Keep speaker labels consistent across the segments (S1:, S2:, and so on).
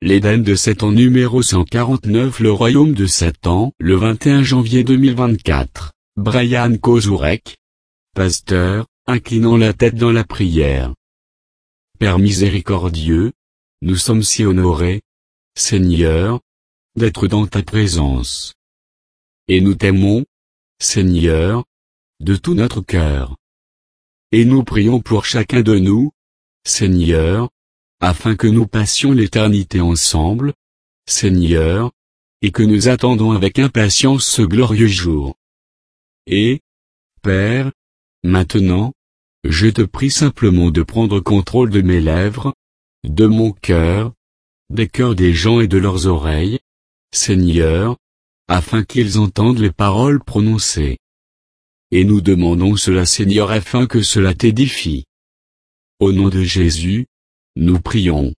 S1: L'Éden de Satan numéro 149. Le royaume de Satan. Le 21 janvier 2024. Brian Kozurek. Pasteur, inclinant la tête dans la prière. Père miséricordieux, nous sommes si honorés, Seigneur, d'être dans ta présence. Et nous t'aimons, Seigneur, de tout notre cœur. Et nous prions pour chacun de nous, Seigneur, afin que nous passions l'éternité ensemble, Seigneur, et que nous attendons avec impatience ce glorieux jour. Et, Père, maintenant, je te prie simplement de prendre contrôle de mes lèvres, de mon cœur, des cœurs des gens et de leurs oreilles, Seigneur, afin qu'ils entendent les paroles prononcées. Et nous demandons cela, Seigneur, afin que cela t'édifie. Au nom de Jésus, nous prions.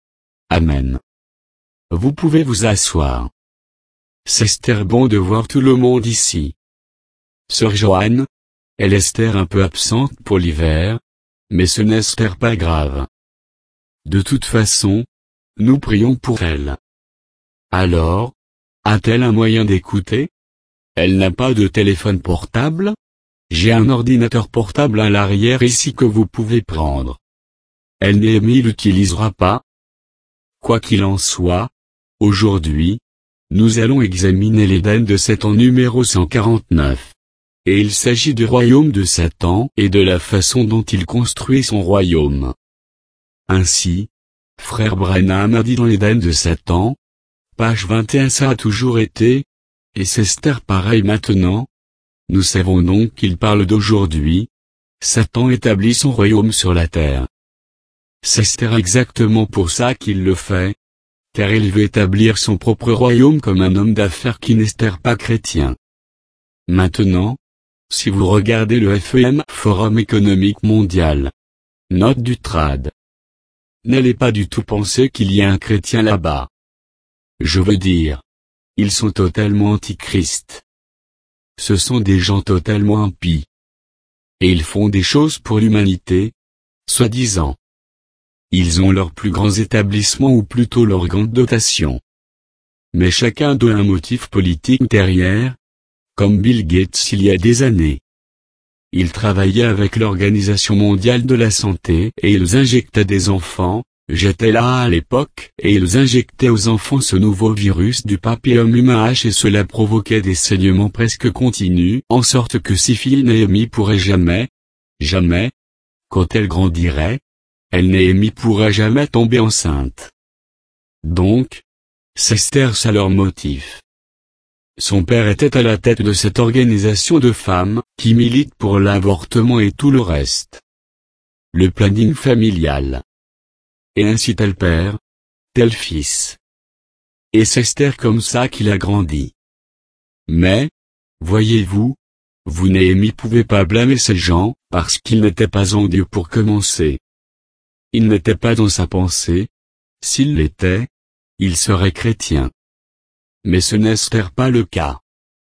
S1: Amen. Vous pouvez vous asseoir. C'est bon de voir tout le monde ici. Sœur Joanne, elle est un peu absente pour l'hiver, mais ce n'est pas grave. De toute façon, nous prions pour elle. Alors, a-t-elle un moyen d'écouter? Elle n'a pas de téléphone portable? J'ai un ordinateur portable à l'arrière ici que vous pouvez prendre. Elle l'utilisera pas? Quoi qu'il en soit, aujourd'hui, nous allons examiner l'Éden de Satan numéro 149. Et il s'agit du royaume de Satan et de la façon dont il construit son royaume. Ainsi, frère Branham a dit dans l'Éden de Satan, page 21, ça a toujours été, et c'est pareil maintenant. Nous savons donc qu'il parle d'aujourd'hui. Satan établit son royaume sur la terre. C'est exactement pour ça qu'il le fait, car il veut établir son propre royaume comme un homme d'affaires qui n'est pas chrétien. Maintenant, si vous regardez le FEM, Forum économique mondial, note du trad, n'allez pas du tout penser qu'il y a un chrétien là-bas. Je veux dire, ils sont totalement antichrist. Ce sont des gens totalement impies. Et ils font des choses pour l'humanité, soi-disant. Ils ont leurs plus grands établissements ou plutôt leurs grandes dotations. Mais chacun doit un motif politique derrière, comme Bill Gates il y a des années. Ils travaillaient avec l'Organisation mondiale de la santé et ils injectaient des enfants. J'étais là à l'époque, et ils injectaient aux enfants ce nouveau virus du papillome humain H et cela provoquait des saignements presque continus, en sorte que si fille Néhémie pourrait jamais, quand elle grandirait, Néhémie pourra jamais tomber enceinte. Donc, c'est ça leur motif. Son père était à la tête de cette organisation de femmes, qui milite pour l'avortement et tout le reste. Le planning familial. Et ainsi tel père, tel fils. Et c'est comme ça qu'il a grandi. Mais, voyez-vous, vous Néhémie pouvez pas blâmer ces gens, parce qu'ils n'étaient pas en Dieu pour commencer. Ils n'étaient pas dans sa pensée. S'ils l'étaient, ils seraient chrétiens. Mais ce n'est pas le cas.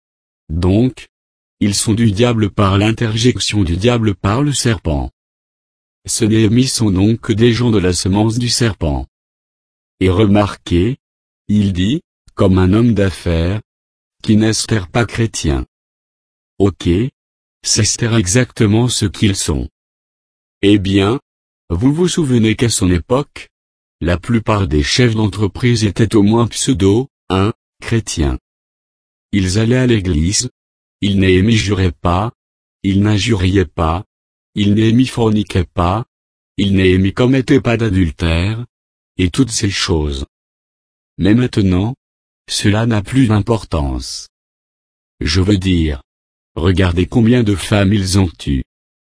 S1: Donc, ils sont du diable par l'interjection du diable par le serpent. Ces Néhémies sont donc que des gens de la semence du serpent. Et remarquez, il dit, comme un homme d'affaires, qui n'est pas chrétien. Ok, c'est exactement ce qu'ils sont. Eh bien, vous vous souvenez qu'à son époque, la plupart des chefs d'entreprise étaient au moins chrétiens. Ils allaient à l'église, ils Néhémie jurait pas, ils n'injuriaient pas, ils Néhémie forniquaient pas, ils Néhémie commettaient pas d'adultère, et toutes ces choses. Mais maintenant, cela n'a plus d'importance. Je veux dire, regardez combien de femmes ils ont tues.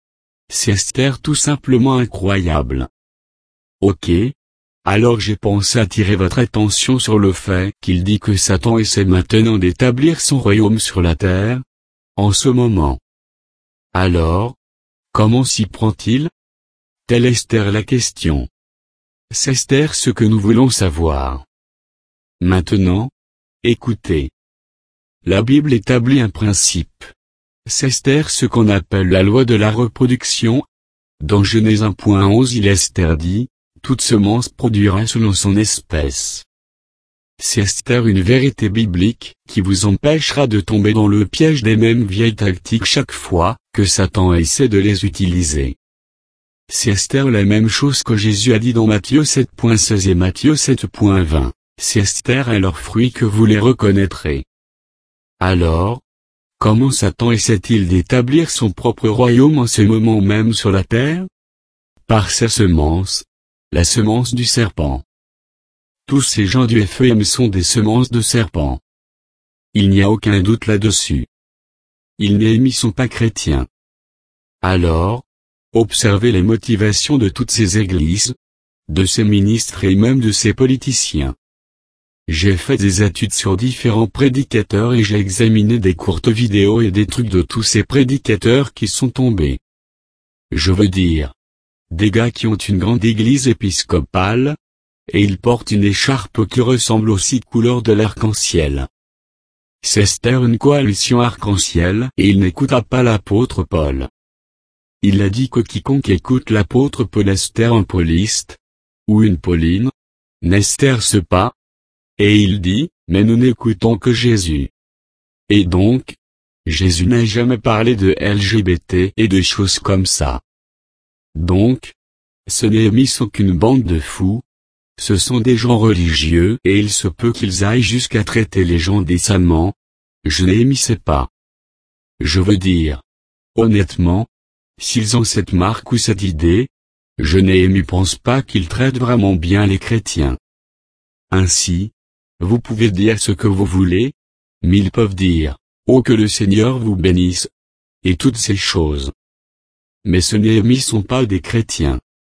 S1: C'est tout simplement incroyable. Ok, alors j'ai pensé attirer votre attention sur le fait qu'il dit que Satan essaie maintenant d'établir son royaume sur la terre, en ce moment. Alors, comment s'y prend-il? Telle est la question. C'est ce que nous voulons savoir. Maintenant, écoutez. La Bible établit un principe. C'est ce qu'on appelle la loi de la reproduction. Dans Genèse 1.11 il est dit, toute semence produira selon son espèce. c'est Esther une vérité biblique qui vous empêchera de tomber dans le piège des mêmes vieilles tactiques chaque fois que Satan essaie de les utiliser. C'est Esther la même chose que Jésus a dit dans Matthieu 7.16 et Matthieu 7.20, c'est Esther et leurs fruits que vous les reconnaîtrez. Alors, comment Satan essaie-t-il d'établir son propre royaume en ce moment même sur la terre? Par sa semence, la semence du serpent. Tous ces gens du FEM sont des semences de serpent. Il n'y a aucun doute là-dessus. Ils n'y sont pas chrétiens. Alors, observez les motivations de toutes ces églises, de ces ministres et même de ces politiciens. J'ai fait des études sur différents prédicateurs et j'ai examiné des courtes vidéos et des trucs de tous ces prédicateurs qui sont tombés. Je veux dire, des gars qui ont une grande église épiscopale, et ils portent une écharpe qui ressemble aux 6 couleurs de l'arc-en-ciel. C'est Esther une coalition arc-en-ciel et il n'écouta pas l'apôtre Paul. Il a dit que quiconque écoute l'apôtre Paul Esther un pauliste, ou une Pauline, n'esterce pas. Et il dit, mais nous n'écoutons que Jésus. Et donc, Jésus n'a jamais parlé de LGBT et de choses comme ça. Donc, ce Néhémie sont qu'une bande de fous. Ce sont des gens religieux et il se peut qu'ils aillent jusqu'à traiter les gens décemment. Je Néhémie sais pas. Je veux dire, honnêtement, s'ils ont cette marque ou cette idée, je Néhémie pense pas qu'ils traitent vraiment bien les chrétiens. Ainsi, vous pouvez dire ce que vous voulez, mais ils peuvent dire, oh que le Seigneur vous bénisse, et toutes ces choses. Mais ce Néhémie sont pas des chrétiens.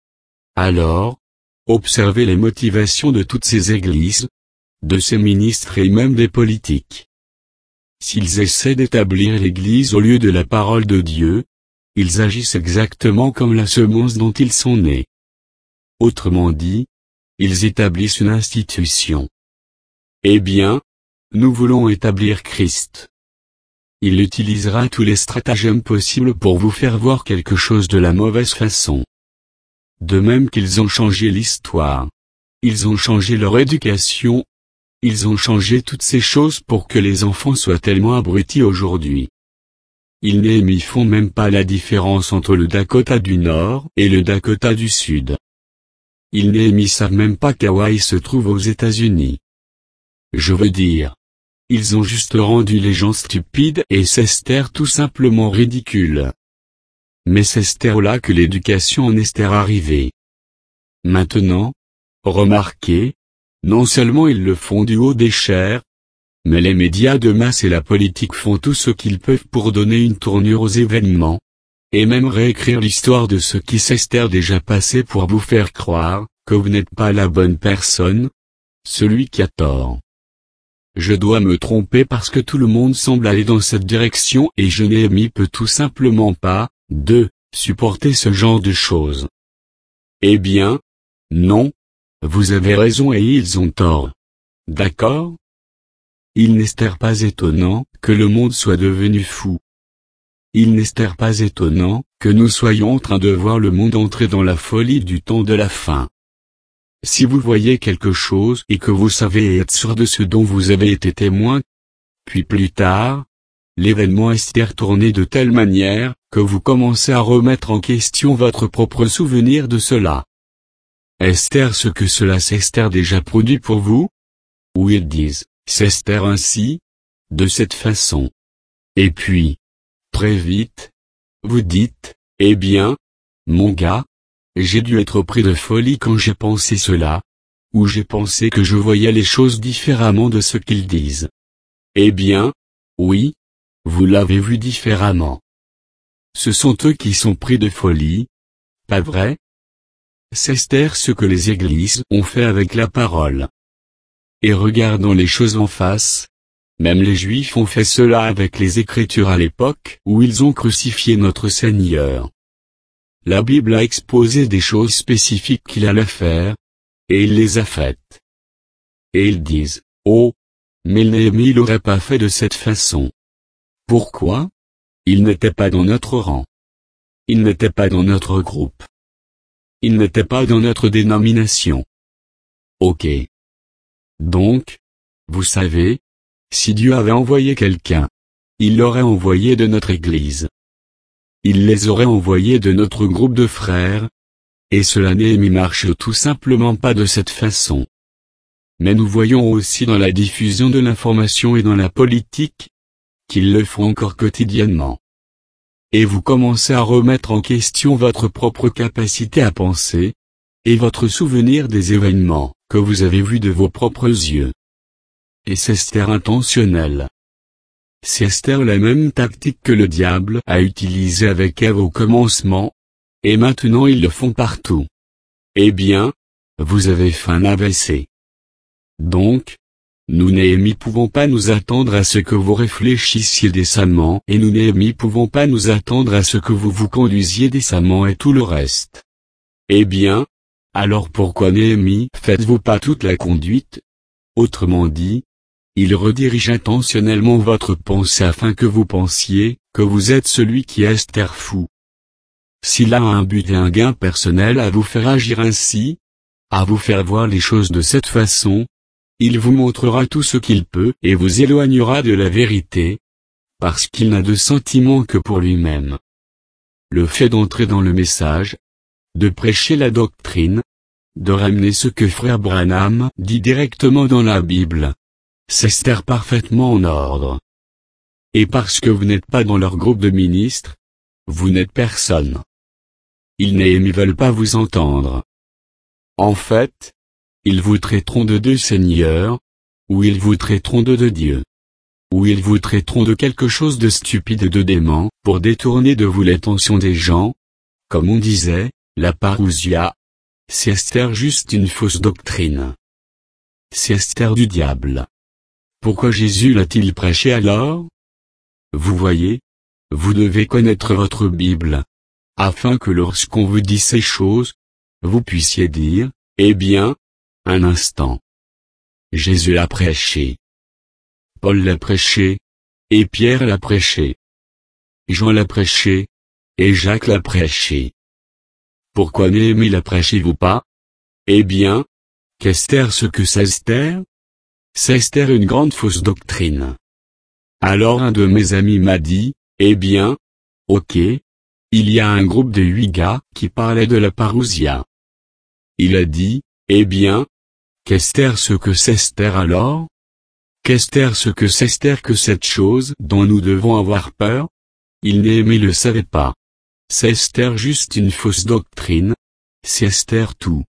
S1: Alors, observez les motivations de toutes ces églises, de ces ministres et même des politiques. S'ils essaient d'établir l'église au lieu de la parole de Dieu, ils agissent exactement comme la semence dont ils sont nés. Autrement dit, ils établissent une institution. Eh bien, nous voulons établir Christ. Il utilisera tous les stratagèmes possibles pour vous faire voir quelque chose de la mauvaise façon. De même qu'ils ont changé l'histoire. Ils ont changé leur éducation. Ils ont changé toutes ces choses pour que les enfants soient tellement abrutis aujourd'hui. Ils n'y font même pas la différence entre le Dakota du Nord et le Dakota du Sud. Ils n'y savent même pas qu'Hawaï se trouve aux États-Unis. Je veux dire, ils ont juste rendu les gens stupides et c'est Esther tout simplement ridicule. Mais c'est Esther là que l'éducation en est arrivée. Maintenant, remarquez, non seulement ils le font du haut des chairs, mais les médias de masse et la politique font tout ce qu'ils peuvent pour donner une tournure aux événements, et même réécrire l'histoire de ce qui s'est déjà passé pour vous faire croire que vous n'êtes pas la bonne personne, celui qui a tort. Je dois me tromper parce que tout le monde semble aller dans cette direction et je Néhémie peut tout simplement pas, supporter ce genre de choses. Eh bien, non, vous avez raison et ils ont tort. D'accord? Il n'est pas étonnant que le monde soit devenu fou. Il n'est pas étonnant que nous soyons en train de voir le monde entrer dans la folie du temps de la fin. Si vous voyez quelque chose et que vous savez être sûr de ce dont vous avez été témoin, puis plus tard, l'événement est tourné de telle manière que vous commencez à remettre en question votre propre souvenir de cela. Est-ce ce que cela s'est déjà produit pour vous? Ou ils disent, c'est ainsi, de cette façon. Et puis, très vite, vous dites, eh bien, mon gars, j'ai dû être pris de folie quand j'ai pensé cela, ou j'ai pensé que je voyais les choses différemment de ce qu'ils disent. Eh bien, oui, vous l'avez vu différemment. Ce sont eux qui sont pris de folie, pas vrai? C'est ce que les églises ont fait avec la parole. Et regardons les choses en face. Même les Juifs ont fait cela avec les Écritures à l'époque où ils ont crucifié notre Seigneur. La Bible a exposé des choses spécifiques qu'il allait faire, et il les a faites. Et ils disent, oh, mais Néhémie l'aurait pas fait de cette façon. Pourquoi? Il n'était pas dans notre rang. Il n'était pas dans notre groupe. Il n'était pas dans notre dénomination. Ok. Donc, Vous savez, si Dieu avait envoyé quelqu'un, il l'aurait envoyé de notre Église. Il les aurait envoyés de notre groupe de frères. Et cela ne marche tout simplement pas de cette façon. Mais nous voyons aussi dans la diffusion de l'information et dans la politique, qu'ils le font encore quotidiennement. Et vous commencez à remettre en question votre propre capacité à penser, et votre souvenir des événements que vous avez vus de vos propres yeux. Et c'est intentionnel. C'est la même tactique que le diable a utilisée avec Ève au commencement, et maintenant ils le font partout. Eh bien, vous avez fait un AVC. Donc, nous Néhémie pouvons pas nous attendre à ce que vous réfléchissiez décemment et nous Néhémie pouvons pas nous attendre à ce que vous vous conduisiez décemment et tout le reste. Eh bien, alors pourquoi Néhémie faites-vous pas toute la conduite? Autrement dit, il redirige intentionnellement votre pensée afin que vous pensiez que vous êtes celui qui est fou. S'il a un but et un gain personnel à vous faire agir ainsi, à vous faire voir les choses de cette façon, il vous montrera tout ce qu'il peut et vous éloignera de la vérité, parce qu'il n'a de sentiment que pour lui-même. Le fait d'entrer dans le message, de prêcher la doctrine, de ramener ce que frère Branham dit directement dans la Bible, c'est parfaitement en ordre. Et parce que vous n'êtes pas dans leur groupe de ministres, vous n'êtes personne. Ils ne veulent pas vous entendre. En fait, ils vous traiteront de deux seigneurs, ou ils vous traiteront de deux dieux. Ou ils vous traiteront de quelque chose de stupide et de dément, pour détourner de vous l'attention des gens. Comme on disait, la parousia. C'est juste une fausse doctrine. C'est du diable. Pourquoi Jésus l'a-t-il prêché alors? Vous voyez, vous devez connaître votre Bible, afin que lorsqu'on vous dit ces choses, vous puissiez dire, eh bien, un instant. Jésus l'a prêché. Paul l'a prêché, et Pierre l'a prêché. Jean l'a prêché, et Jacques l'a prêché. Pourquoi Néhémie l'a prêché-vous pas? Eh bien, qu'est-ce ce que c'est? C'est une grande fausse doctrine. Alors un de mes amis m'a dit, eh bien, ok, il y a un groupe de 8 gars qui parlaient de la parousia. Il a dit, eh bien, qu'est-ce ce que c'est alors? Qu'est-ce ce que c'est que cette chose dont nous devons avoir peur? Il Néhémie le savait pas. C'est juste une fausse doctrine. C'est tout.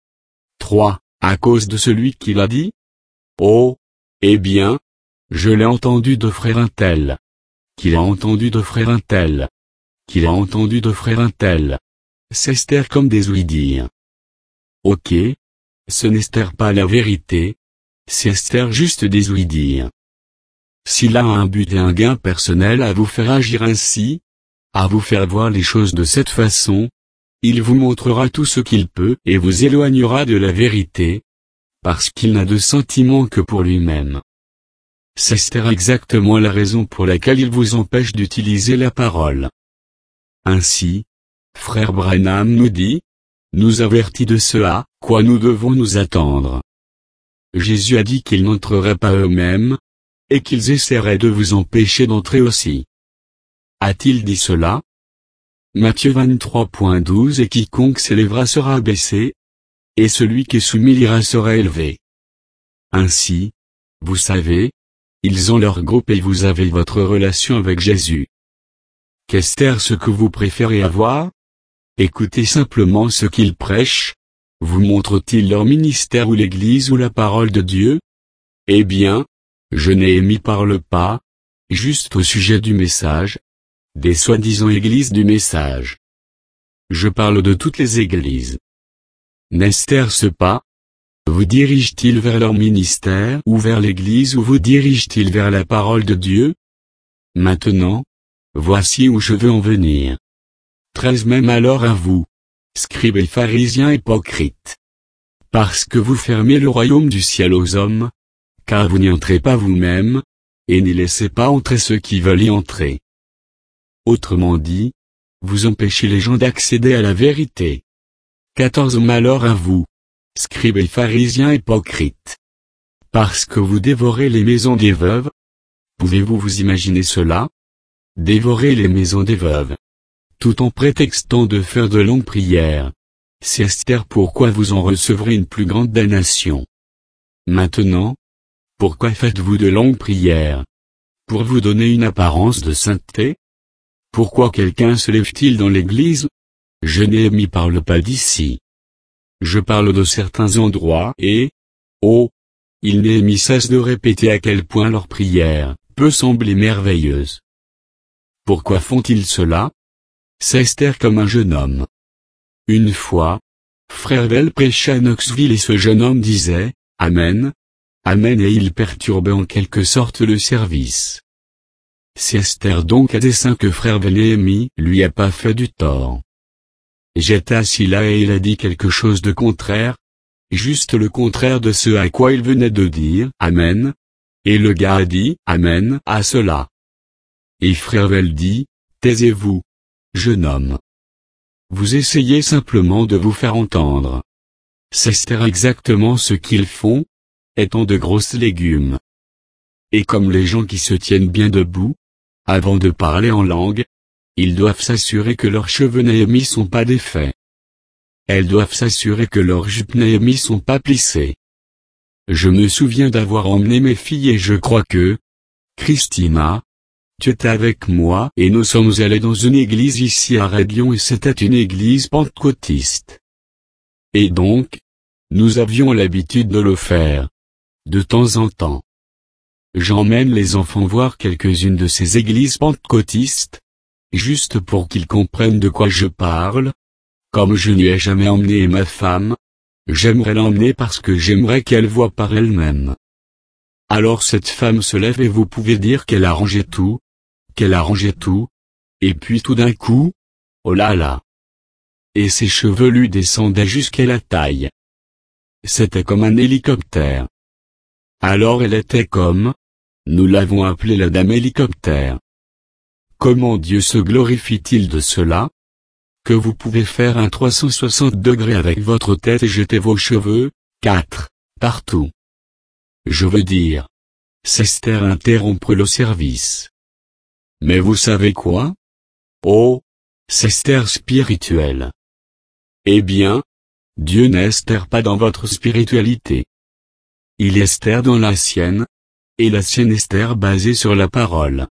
S1: 3. À cause de celui qui l'a dit? Oh, eh bien, je l'ai entendu de frère un tel. Qu'il a entendu de frère un tel. Qu'il a entendu de frère un tel. C'est comme des ouï-dire. Ok. Ce n'est pas la vérité. C'est juste des ouï-dire. S'il a un but et un gain personnel à vous faire agir ainsi, à vous faire voir les choses de cette façon, il vous montrera tout ce qu'il peut et vous éloignera de la vérité, parce qu'il n'a de sentiment que pour lui-même. C'est exactement la raison pour laquelle il vous empêche d'utiliser la parole. Ainsi, frère Branham nous dit, nous avertit de ce à quoi nous devons nous attendre. Jésus a dit qu'ils n'entreraient pas eux-mêmes, et qu'ils essaieraient de vous empêcher d'entrer aussi. A-t-il dit cela? Matthieu 23.12 Et quiconque s'élèvera sera abaissé, et celui qui est soumis ira sera élevé. Ainsi, vous savez, ils ont leur groupe et vous avez votre relation avec Jésus. Qu'est-ce ce que vous préférez avoir? Écoutez simplement ce qu'ils prêchent. Vous montrent-ils leur ministère ou l'Église ou la parole de Dieu? Eh bien, je Néhémie parle pas, juste au sujet du message, des soi-disant églises du message. Je parle de toutes les églises. N'est-ce pas? Vous dirige-t-il vers leur ministère ou vers l'Église ou vous dirige-t-il vers la parole de Dieu? Maintenant, voici où je veux en venir. 13 Même alors à vous, scribes et pharisiens hypocrites. Parce que vous fermez le royaume du ciel aux hommes, car vous n'y entrez pas vous-même, et n'y laissez pas entrer ceux qui veulent y entrer. Autrement dit, vous empêchez les gens d'accéder à la vérité. 14 Malheur à vous, scribes et pharisiens hypocrites. Parce que vous dévorez les maisons des veuves. Pouvez-vous vous imaginer cela? Dévorer les maisons des veuves. Tout en prétextant de faire de longues prières. C'est Esther pourquoi vous en recevrez une plus grande damnation. Maintenant, pourquoi faites-vous de longues prières? Pour vous donner une apparence de sainteté? Pourquoi quelqu'un se lève-t-il dans l'église? Je Néhémie parle pas d'ici. Je parle de certains endroits et, oh, il Néhémie cesse de répéter à quel point leur prière peut sembler merveilleuse. Pourquoi font-ils cela? C'est Esther comme un jeune homme. Une fois, Frère Vel prêchait à Knoxville et ce jeune homme disait, « Amen, Amen » et il perturbait en quelque sorte le service. C'est Esther donc à dessein que Frère Vel Néhémie lui a pas fait du tort. J'étais assis là et il a dit quelque chose de contraire, juste le contraire de ce à quoi il venait de dire, « Amen », et le gars a dit, « Amen » à cela. Et Frère Vel dit, « Taisez-vous, jeune homme. Vous essayez simplement de vous faire entendre. » C'est Esther exactement ce qu'ils font, étant de grosses légumes. Et comme les gens qui se tiennent bien debout, avant de parler en langue, ils doivent s'assurer que leurs cheveux Néhémie sont pas défaits. Elles doivent s'assurer que leurs jupes Néhémie sont pas plissées. Je me souviens d'avoir emmené mes filles et je crois que, Christina, tu étais avec moi et nous sommes allés dans une église ici à Rédlyon et c'était une église pentecôtiste. Et donc, nous avions l'habitude de le faire. De temps en temps. J'emmène les enfants voir quelques-unes de ces églises pentecôtistes, juste pour qu'ils comprennent de quoi je parle. Comme je n'y ai jamais emmené ma femme, j'aimerais l'emmener parce que j'aimerais qu'elle voie par elle-même. Alors cette femme se lève et vous pouvez dire qu'elle a rangé tout, et puis tout d'un coup, oh là là. Et ses cheveux lui descendaient jusqu'à la taille. C'était comme un hélicoptère. Alors elle était comme, nous l'avons appelée la dame hélicoptère. Comment Dieu se glorifie-t-il de cela? Que vous pouvez faire un 360 degrés avec votre tête et jeter vos cheveux, 4, partout. Je veux dire. C'est Esther interrompre le service. Mais vous savez quoi? Oh, c'est Esther spirituelle. Eh bien, Dieu n'Esther pas dans votre spiritualité. Il Esther dans la sienne, et la sienne Esther basée sur la parole.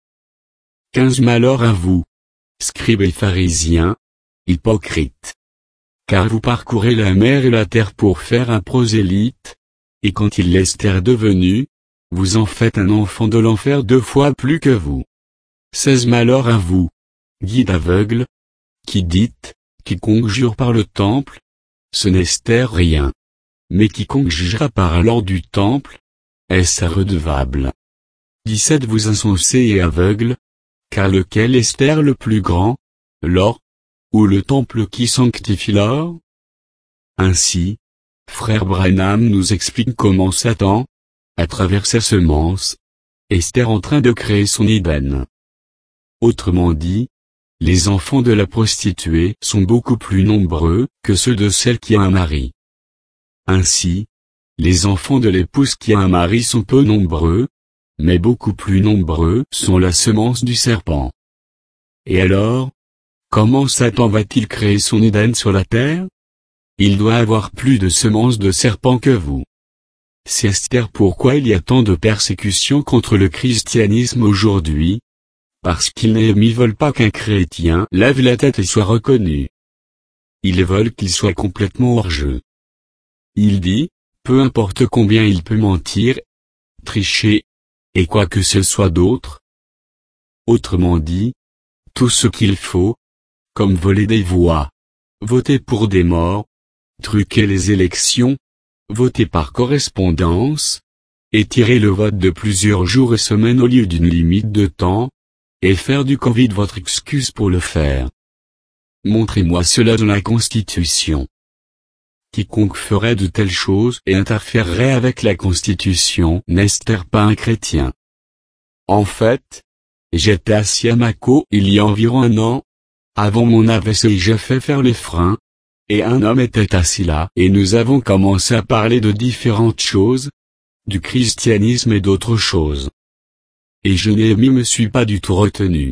S1: 15 Malheur à vous, scribes et pharisiens, hypocrites. Car vous parcourez la mer et la terre pour faire un prosélyte, et quand il l'Esther devenu, vous en faites un enfant de l'enfer 2 fois plus que vous. 16 Malheur à vous, guides aveugles, qui dites, quiconque jure par le temple, ce n'est Esther rien. Mais quiconque jugera par l'or du temple, est-ce redevable? 17 Vous insensés et aveugles, car lequel Esther le plus grand, l'or, ou le temple qui sanctifie l'or? Ainsi, Frère Branham nous explique comment Satan, à travers sa semence, Esther en train de créer son Éden. Autrement dit, les enfants de la prostituée sont beaucoup plus nombreux que ceux de celle qui a un mari. Ainsi, les enfants de l'épouse qui a un mari sont peu nombreux, mais beaucoup plus nombreux sont la semence du serpent. Et alors, comment Satan va-t-il créer son Éden sur la terre? Il doit avoir plus de semences de serpent que vous. C'est Esther pourquoi il y a tant de persécutions contre le christianisme aujourd'hui, parce qu'ils ne veulent pas qu'un chrétien lève la tête et soit reconnu. Ils veulent qu'il soit complètement hors jeu. Il dit, peu importe combien il peut mentir, tricher, et quoi que ce soit d'autre. Autrement dit, tout ce qu'il faut, comme voler des voix, voter pour des morts, truquer les élections, voter par correspondance, étirer le vote de plusieurs jours et semaines au lieu d'une limite de temps, et faire du Covid votre excuse pour le faire. Montrez-moi cela dans la Constitution. Quiconque ferait de telles choses et interférerait avec la Constitution n'est-ce pas un chrétien? En fait, j'étais assis à Mako il y a environ 1 an, avant mon AVC et j'ai fait faire les freins, et un homme était assis là et nous avons commencé à parler de différentes choses, du christianisme et d'autres choses. Et je Néhémie me suis pas du tout retenu.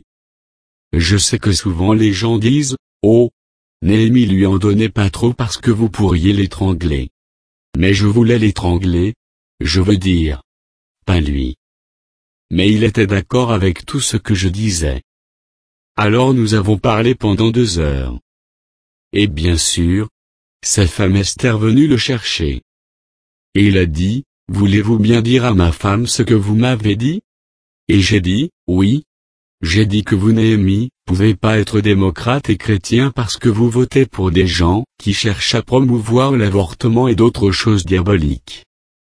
S1: Je sais que souvent les gens disent, oh, Néhémie lui en donnait pas trop parce que vous pourriez l'étrangler. Mais je voulais l'étrangler, je veux dire. Pas lui. Mais il était d'accord avec tout ce que je disais. Alors nous avons parlé pendant 2 heures. Et bien sûr, sa femme Esther venue le chercher. Et il a dit, voulez-vous bien dire à ma femme ce que vous m'avez dit? Et j'ai dit, oui. J'ai dit que vous Néhémie, pouvez pas être démocrate et chrétien parce que vous votez pour des gens qui cherchent à promouvoir l'avortement et d'autres choses diaboliques.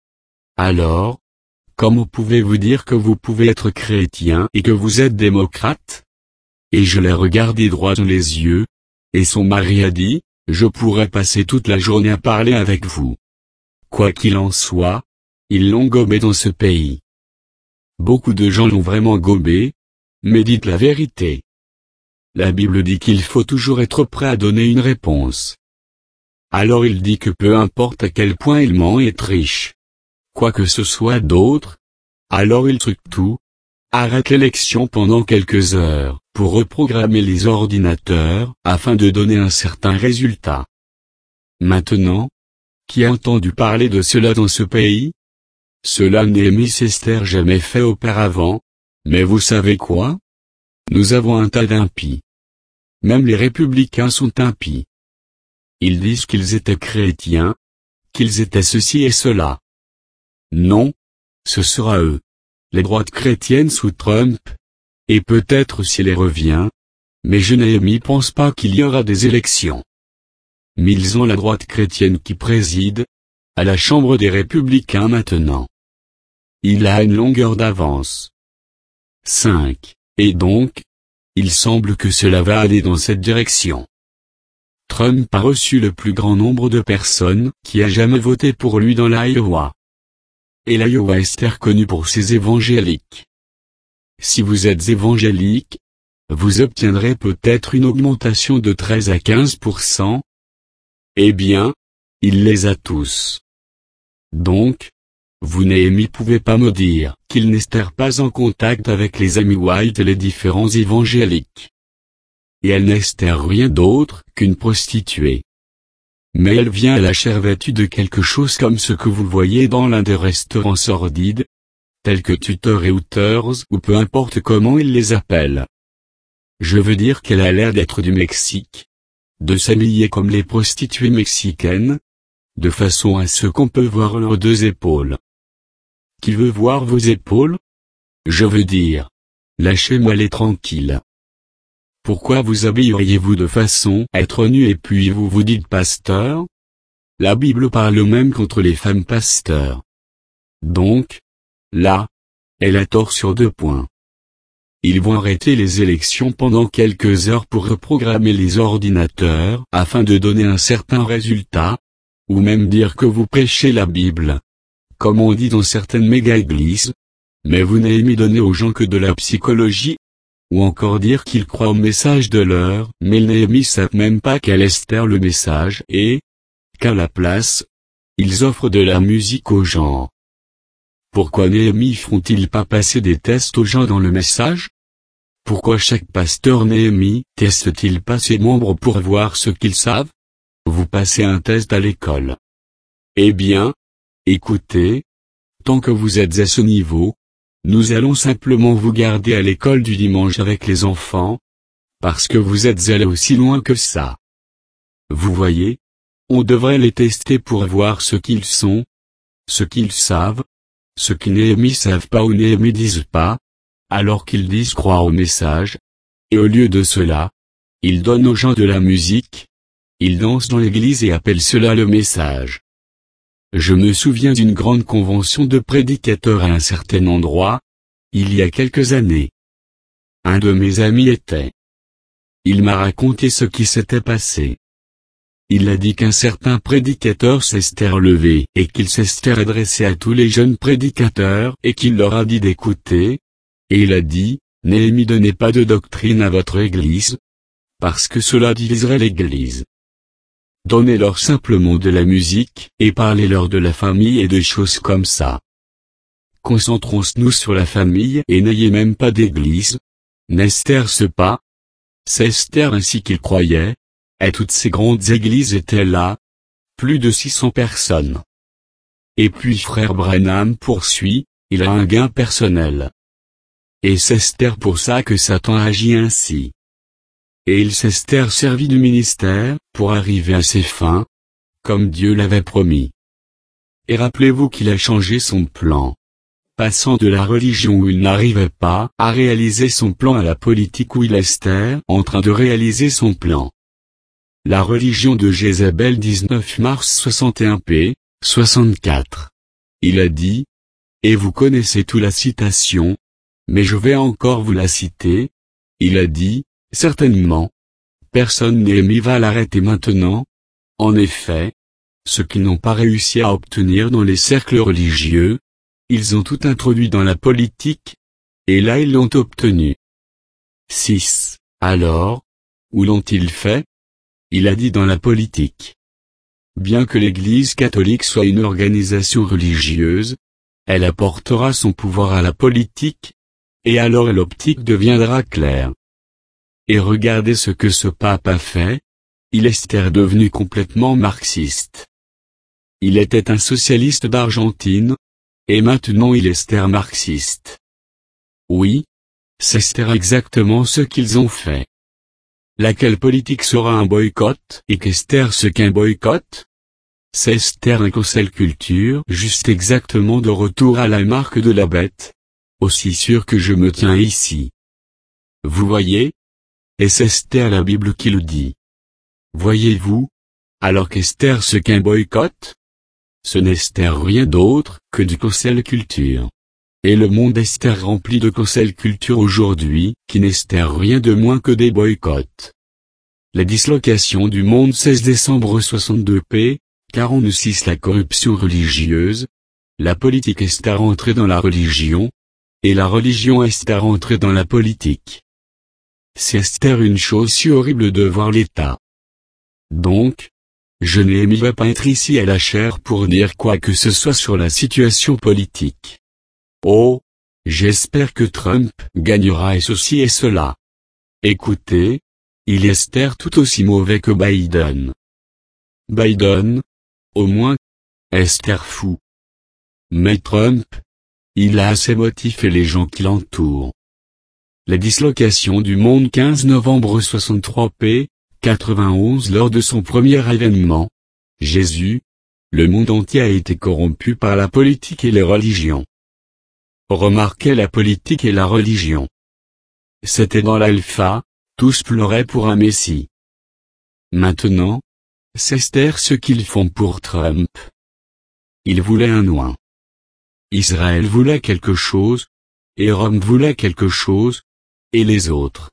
S1: Alors, comment pouvez-vous dire que vous pouvez être chrétien et que vous êtes démocrate? Et je l'ai regardé droit dans les yeux, et son mari a dit, je pourrais passer toute la journée à parler avec vous. Quoi qu'il en soit, ils l'ont gobé dans ce pays. Beaucoup de gens l'ont vraiment gobé, mais dites la vérité. La Bible dit qu'il faut toujours être prêt à donner une réponse. Alors il dit que peu importe à quel point il ment et est riche. Quoi que ce soit d'autre, alors il truque tout, arrête l'élection pendant quelques heures, pour reprogrammer les ordinateurs, afin de donner un certain résultat. Maintenant, qui a entendu parler de cela dans ce pays? Cela Néhémie Esther jamais fait auparavant, mais vous savez quoi? Nous avons un tas d'impies. Même les républicains sont impies. Ils disent qu'ils étaient chrétiens, qu'ils étaient ceci et cela. Non, ce sera eux, les droites chrétiennes sous Trump, et peut-être s'il y revient, mais je Néhémie pense pas qu'il y aura des élections. Mais ils ont la droite chrétienne qui préside, à la Chambre des républicains maintenant. Il a une longueur d'avance. 5. Et donc, il semble que cela va aller dans cette direction. Trump a reçu le plus grand nombre de personnes qui a jamais voté pour lui dans l'Iowa. Et l'Iowa est reconnu pour ses évangéliques. Si vous êtes évangélique, vous obtiendrez peut-être une augmentation de 13 à 15%. Eh bien, il les a tous. Donc, vous Néhémie pouvez pas me dire qu'il n'était pas en contact avec les amis White et les différents évangéliques. Et elle n'était rien d'autre qu'une prostituée. Mais elle vient à la chair vêtue de quelque chose comme ce que vous voyez dans l'un des restaurants sordides, tels que Tutors et Hooters ou peu importe comment ils les appellent. Je veux dire qu'elle a l'air d'être du Mexique, de s'habiller comme les prostituées mexicaines, de façon à ce qu'on peut voir leurs 2 épaules. Qui veut voir vos épaules? Je veux dire, lâchez-moi les tranquilles. Pourquoi vous habilleriez-vous de façon à être nu et puis vous vous dites pasteur? La Bible parle même contre les femmes pasteurs. Donc, là, elle a tort sur 2 points. Ils vont arrêter les élections pendant quelques heures pour reprogrammer les ordinateurs afin de donner un certain résultat, ou même dire que vous prêchez la Bible, comme on dit dans certaines méga-églises, mais vous n'avez donné aux gens que de la psychologie, ou encore dire qu'ils croient au message de l'heure, mais Néhémie savent même pas quel est le message et, qu'à la place, ils offrent de la musique aux gens. Pourquoi Néhémie font-ils pas passer des tests aux gens dans le message? Pourquoi chaque pasteur Néhémie teste-t-il pas ses membres pour voir ce qu'ils savent? Vous passez un test à l'école. Eh bien, écoutez, tant que vous êtes à ce niveau, nous allons simplement vous garder à l'école du dimanche avec les enfants, parce que vous êtes allés aussi loin que ça. Vous voyez, on devrait les tester pour voir ce qu'ils sont, ce qu'ils savent, ce qu'ils Néhémie savent pas ou Néhémie disent pas, alors qu'ils disent croire au message, et au lieu de cela, ils donnent aux gens de la musique, ils dansent dans l'église et appellent cela le message. Je me souviens d'une grande convention de prédicateurs à un certain endroit, il y a quelques années. Un de mes amis était. Il m'a raconté ce qui s'était passé. Il a dit qu'un certain prédicateur s'était relevé et qu'il s'était adressé à tous les jeunes prédicateurs et qu'il leur a dit d'écouter, et il a dit, Néhémie donnez pas de doctrine à votre église, parce que cela diviserait l'église. Donnez-leur simplement de la musique, et parlez-leur de la famille et de choses comme ça. concentrons-nous sur la famille et n'ayez même pas d'église. N'Esther-ce pas? C'est Esther ainsi qu'il croyait, et toutes ces grandes églises étaient là, plus de 600 personnes. Et puis frère Branham poursuit, il a un gain personnel. Et c'est Esther pour ça que Satan agit ainsi. Et il s'est Esther servi du ministère, pour arriver à ses fins, comme Dieu l'avait promis. Et rappelez-vous qu'il a changé son plan. Passant de la religion où il n'arrivait pas à réaliser son plan à la politique où il est Esther en train de réaliser son plan. La religion de Jézabel 19 mars 61 p. 64. Il a dit, et vous connaissez toute la citation, mais je vais encore vous la citer, il a dit, certainement, personne Néhémie va l'arrêter maintenant. En effet, ce qu'ils n'ont pas réussi à obtenir dans les cercles religieux, ils ont tout introduit dans la politique, et là ils l'ont obtenu. 6. Alors, où l'ont-ils fait? Il a dit dans la politique. Bien que l'Église catholique soit une organisation religieuse, elle apportera son pouvoir à la politique, et alors l'optique deviendra claire. Et regardez ce que ce pape a fait, il est devenu complètement marxiste. Il était un socialiste d'Argentine, et maintenant il est marxiste. Oui, c'est exactement ce qu'ils ont fait. Laquelle politique sera un boycott, et qu'est ce qu'un boycott? C'est un cancel culture juste exactement de retour à la marque de la bête. Aussi sûr que je me tiens ici. Vous voyez? Et c'est la Bible qui le dit. Voyez-vous? Alors qu'est ce qu'un boycott? Ce n'est rien d'autre que du cancel culture. Et le monde est rempli de cancel culture aujourd'hui, qui n'est rien de moins que des boycotts. La dislocation du monde 16 décembre 62 p. 46 La corruption religieuse. La politique est rentrée dans la religion. Et la religion est rentrée dans la politique. C'est une chose si horrible de voir l'État. Donc, je n'aimais pas être ici à la chaire pour dire quoi que ce soit sur la situation politique. Oh, j'espère que Trump gagnera et ceci et cela. Écoutez, il est tout aussi mauvais que Biden. Biden, au moins, est fou. Mais Trump, il a assez motivé les gens qui l'entourent. La dislocation du monde 15 novembre 63 p. 91 lors de son premier événement. Jésus. Le monde entier a été corrompu par la politique et les religions. Remarquez la politique et la religion. C'était dans l'alpha, tous pleuraient pour un messie. Maintenant, c'est ce qu'ils font pour Trump. Ils voulaient un oint. Israël voulait quelque chose, et Rome voulait quelque chose, et les autres.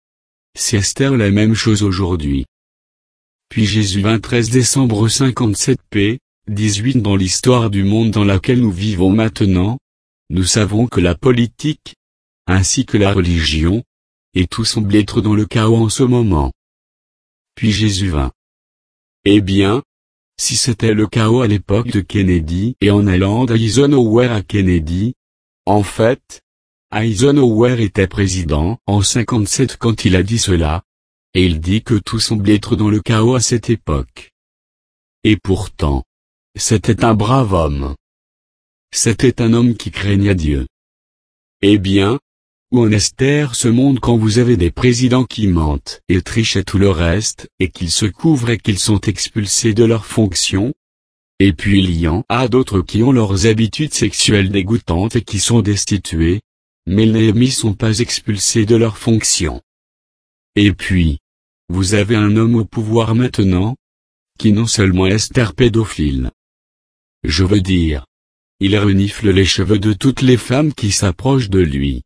S1: C'est la même chose aujourd'hui. Puis Jésus 13 décembre 57 p. 18 Dans l'histoire du monde dans laquelle nous vivons maintenant, nous savons que la politique, ainsi que la religion, et tout semble être dans le chaos en ce moment. Puis Jésus vint. Eh bien, si c'était le chaos à l'époque de Kennedy et en allant d'Eisenhower à Kennedy, en fait, Eisenhower était président en 57 quand il a dit cela, et il dit que tout semble être dans le chaos à cette époque. Et pourtant, c'était un brave homme. C'était un homme qui craignait Dieu. Eh bien, où en est ce monde quand vous avez des présidents qui mentent et trichent et tout le reste, et qu'ils se couvrent et qu'ils sont expulsés de leurs fonctions? Et puis il y en a d'autres qui ont leurs habitudes sexuelles dégoûtantes et qui sont destitués, mais les ennemis sont pas expulsés de leurs fonctions. Et puis, vous avez un homme au pouvoir maintenant, qui non seulement est pédophile. Je veux dire, il renifle les cheveux de toutes les femmes qui s'approchent de lui.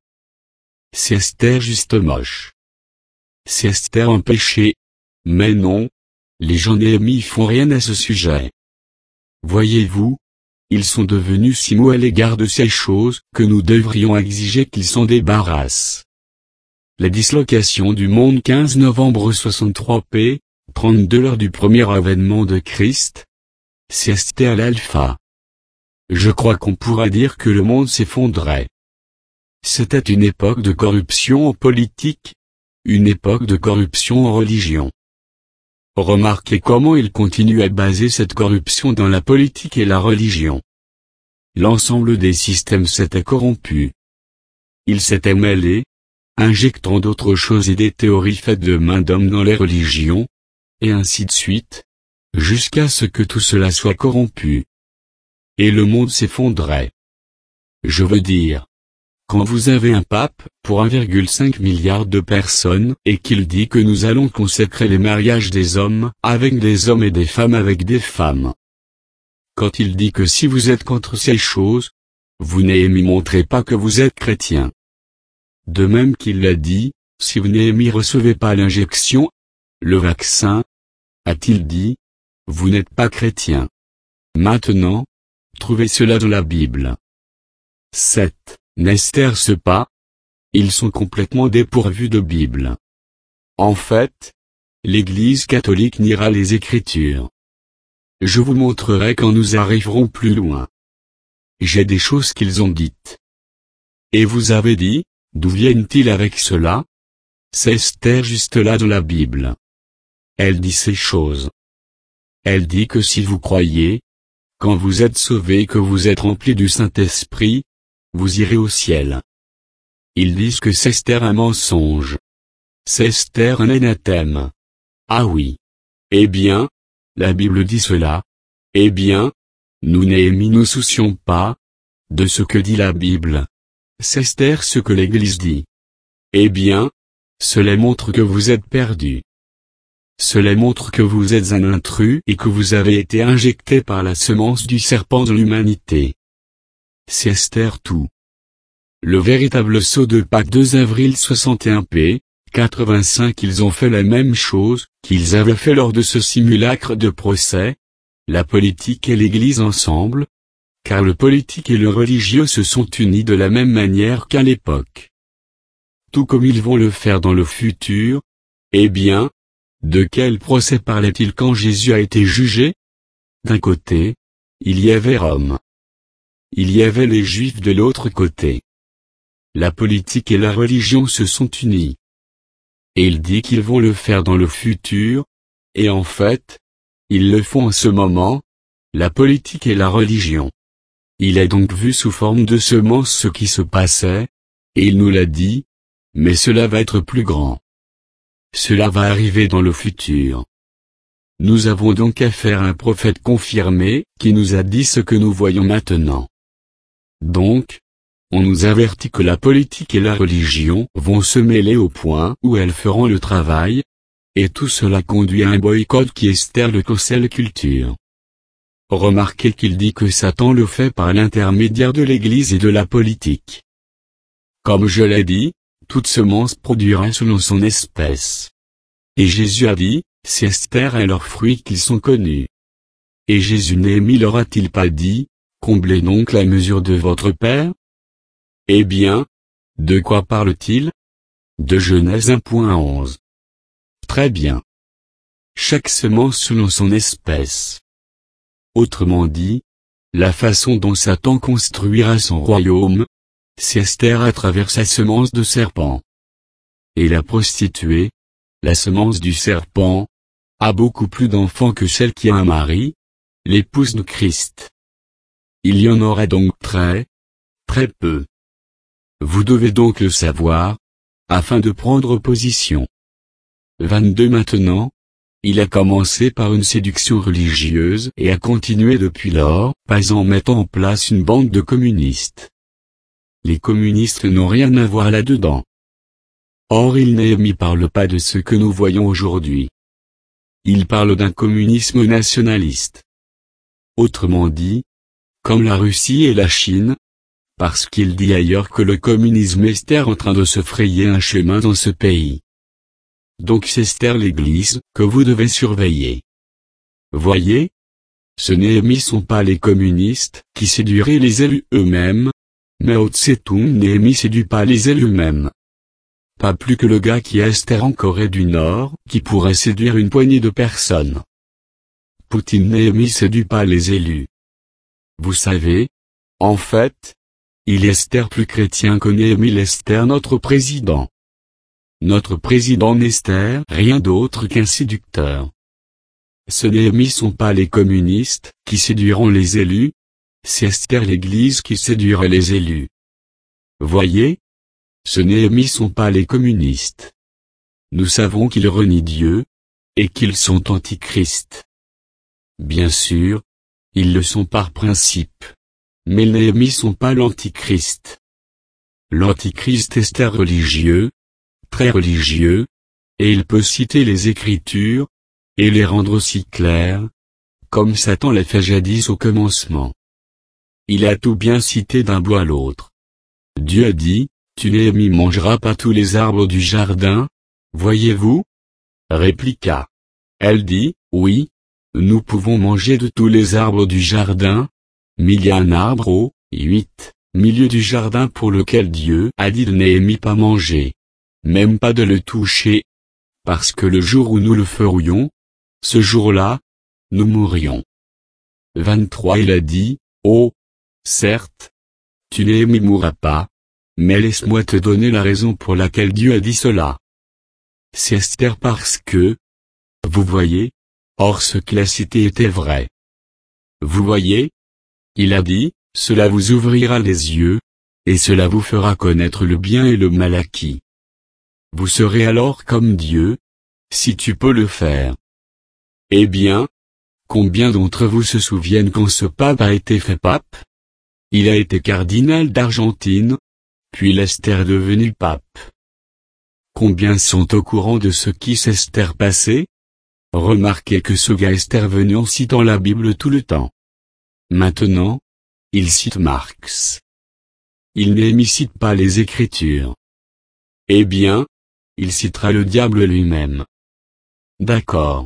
S1: C'est juste moche. C'est un péché. Mais non, les gens ennemis font rien à ce sujet. Voyez-vous, ils sont devenus si mous à l'égard de ces choses que nous devrions exiger qu'ils s'en débarrassent. La dislocation du monde 15 novembre 63 p. 32 lors du premier avènement de Christ. C'est à l'alpha. je crois qu'on pourra dire que le monde s'effondrait. C'était une époque de corruption en politique, une époque de corruption en religion. Remarquez comment il continue à baser cette corruption dans la politique et la religion. L'ensemble des systèmes s'était corrompu. Il s'était mêlé, injectant d'autres choses et des théories faites de main d'homme dans les religions, et ainsi de suite, jusqu'à ce que tout cela soit corrompu. Et le monde s'effondrait. Je veux dire, quand vous avez un pape, pour 1,5 milliard de personnes, et qu'il dit que nous allons consacrer les mariages des hommes avec des hommes et des femmes avec des femmes. Quand il dit que si vous êtes contre ces choses, vous n'aimez montrez pas que vous êtes chrétien. De même qu'il l'a dit, si vous n'aimez recevez pas l'injection, le vaccin, a-t-il dit, vous n'êtes pas chrétien. Maintenant, trouvez cela dans la Bible. 7. N'estèrent-ce pas? Ils sont complètement dépourvus de Bible. En fait, l'Église catholique niera les Écritures. Je vous montrerai quand nous arriverons plus loin. J'ai des choses qu'ils ont dites. Et vous avez dit, d'où viennent-ils avec cela? C'est Esther juste là dans la Bible. Elle dit ces choses. Elle dit que si vous croyez, quand vous êtes sauvés et que vous êtes remplis du Saint-Esprit, vous irez au ciel. Ils disent que c'est Esther un mensonge. C'est Esther un anathème. Ah oui. Eh bien, la Bible dit cela. Eh bien, nous Néhémie nous soucions pas de ce que dit la Bible. C'est Esther ce que l'Église dit. Eh bien, cela montre que vous êtes perdus. Cela montre que vous êtes un intrus et que vous avez été injecté par la semence du serpent dans l'humanité. C'est Esther tout. Le véritable saut de Pâques 2 avril 61 p. 85. Ils ont fait la même chose qu'ils avaient fait lors de ce simulacre de procès, la politique et l'Église ensemble, car le politique et le religieux se sont unis de la même manière qu'à l'époque. Tout comme ils vont le faire dans le futur. Eh bien, de quel procès parlait-il quand Jésus a été jugé? D'un côté, il y avait Rome. Il y avait les Juifs de l'autre côté. La politique et la religion se sont unis. Et il dit qu'ils vont le faire dans le futur, et en fait, ils le font en ce moment, la politique et la religion. Il a donc vu sous forme de semence ce qui se passait, et il nous l'a dit, mais cela va être plus grand. Cela va arriver dans le futur. Nous avons donc affaire à un prophète confirmé, qui nous a dit ce que nous voyons maintenant. Donc, on nous avertit que la politique et la religion vont se mêler au point où elles feront le travail, et tout cela conduit à un boycott qui Esther le cancel culture. Remarquez qu'il dit que Satan le fait par l'intermédiaire de l'Église et de la politique. Comme je l'ai dit, toute semence produira selon son espèce. Et Jésus a dit, c'est Esther et leurs fruits qu'ils sont connus. Et Jésus Néhémie leur a-t-il pas dit, comblez donc la mesure de votre Père? Eh bien, de quoi parle-t-il? De Genèse 1.11. Très bien. Chaque semence selon son espèce. Autrement dit, la façon dont Satan construira son royaume, c'est Esther à travers sa semence de serpent. Et la prostituée, la semence du serpent, a beaucoup plus d'enfants que celle qui a un mari, l'épouse de Christ. Il y en aura donc très peu. Vous devez donc le savoir, afin de prendre position. 22 Maintenant, il a commencé par une séduction religieuse et a continué depuis lors, pas en mettant en place une bande de communistes. Les communistes n'ont rien à voir là-dedans. Or Néhémie parle pas de ce que nous voyons aujourd'hui. Il parle d'un communisme nationaliste. Autrement dit, comme la Russie et la Chine, parce qu'il dit ailleurs que le communisme est en train de se frayer un chemin dans ce pays. Donc c'est l'Église que vous devez surveiller. Voyez, ce Néhémie sont pas les communistes qui séduiraient les élus eux-mêmes, mais Mao Tse-tung Néhémie séduit pas les élus eux-mêmes. Pas plus que le gars qui est Esther en Corée du Nord, qui pourrait séduire une poignée de personnes. Poutine Néhémie séduit pas les élus. Vous savez, En fait, il est Esther plus chrétien que Néhémie Esther notre président. Notre président n'Esther rien d'autre qu'un séducteur. Ce Néhémie sont pas les communistes qui séduiront les élus, c'est Esther l'Église qui séduira les élus. Voyez? Ce Néhémie sont pas les communistes. Nous savons qu'ils renient Dieu, et qu'ils sont antichrist. Bien sûr, ils le sont par principe. Mais les Néhémie sont pas l'antichrist. L'antichrist est Esther religieux, très religieux, et il peut citer les Écritures, et les rendre aussi claires, comme Satan l'a fait jadis au commencement. Il a tout bien cité d'un bout à l'autre. Dieu a dit, tu Néhémie mangeras pas tous les arbres du jardin, voyez-vous? Répliqua. Elle dit, oui, nous pouvons manger de tous les arbres du jardin, mais il y a un arbre au 8, milieu du jardin pour lequel Dieu a dit de Néhémie pas manger, même pas de le toucher, parce que le jour où nous le ferions, ce jour-là, nous mourrions. 23 Il a dit, oh, certes, tu Néhémie mourras pas, mais laisse-moi te donner la raison pour laquelle Dieu a dit cela. C'est Esther parce que, vous voyez, or ce qu'il a cité était vrai. Vous voyez? Il a dit, cela vous ouvrira les yeux, et cela vous fera connaître le bien et le mal acquis. Vous serez alors comme Dieu, si tu peux le faire. Eh bien, combien d'entre vous se souviennent quand ce pape a été fait pape? Il a été cardinal d'Argentine, puis l'Esther est devenu pape. Combien sont au courant de ce qui s'est Esther passé? Remarquez que ce gars Esther venu en citant la Bible tout le temps. Maintenant, il cite Marx. Il n'émicite pas les Écritures. Eh bien, il citera le diable lui-même. D'accord.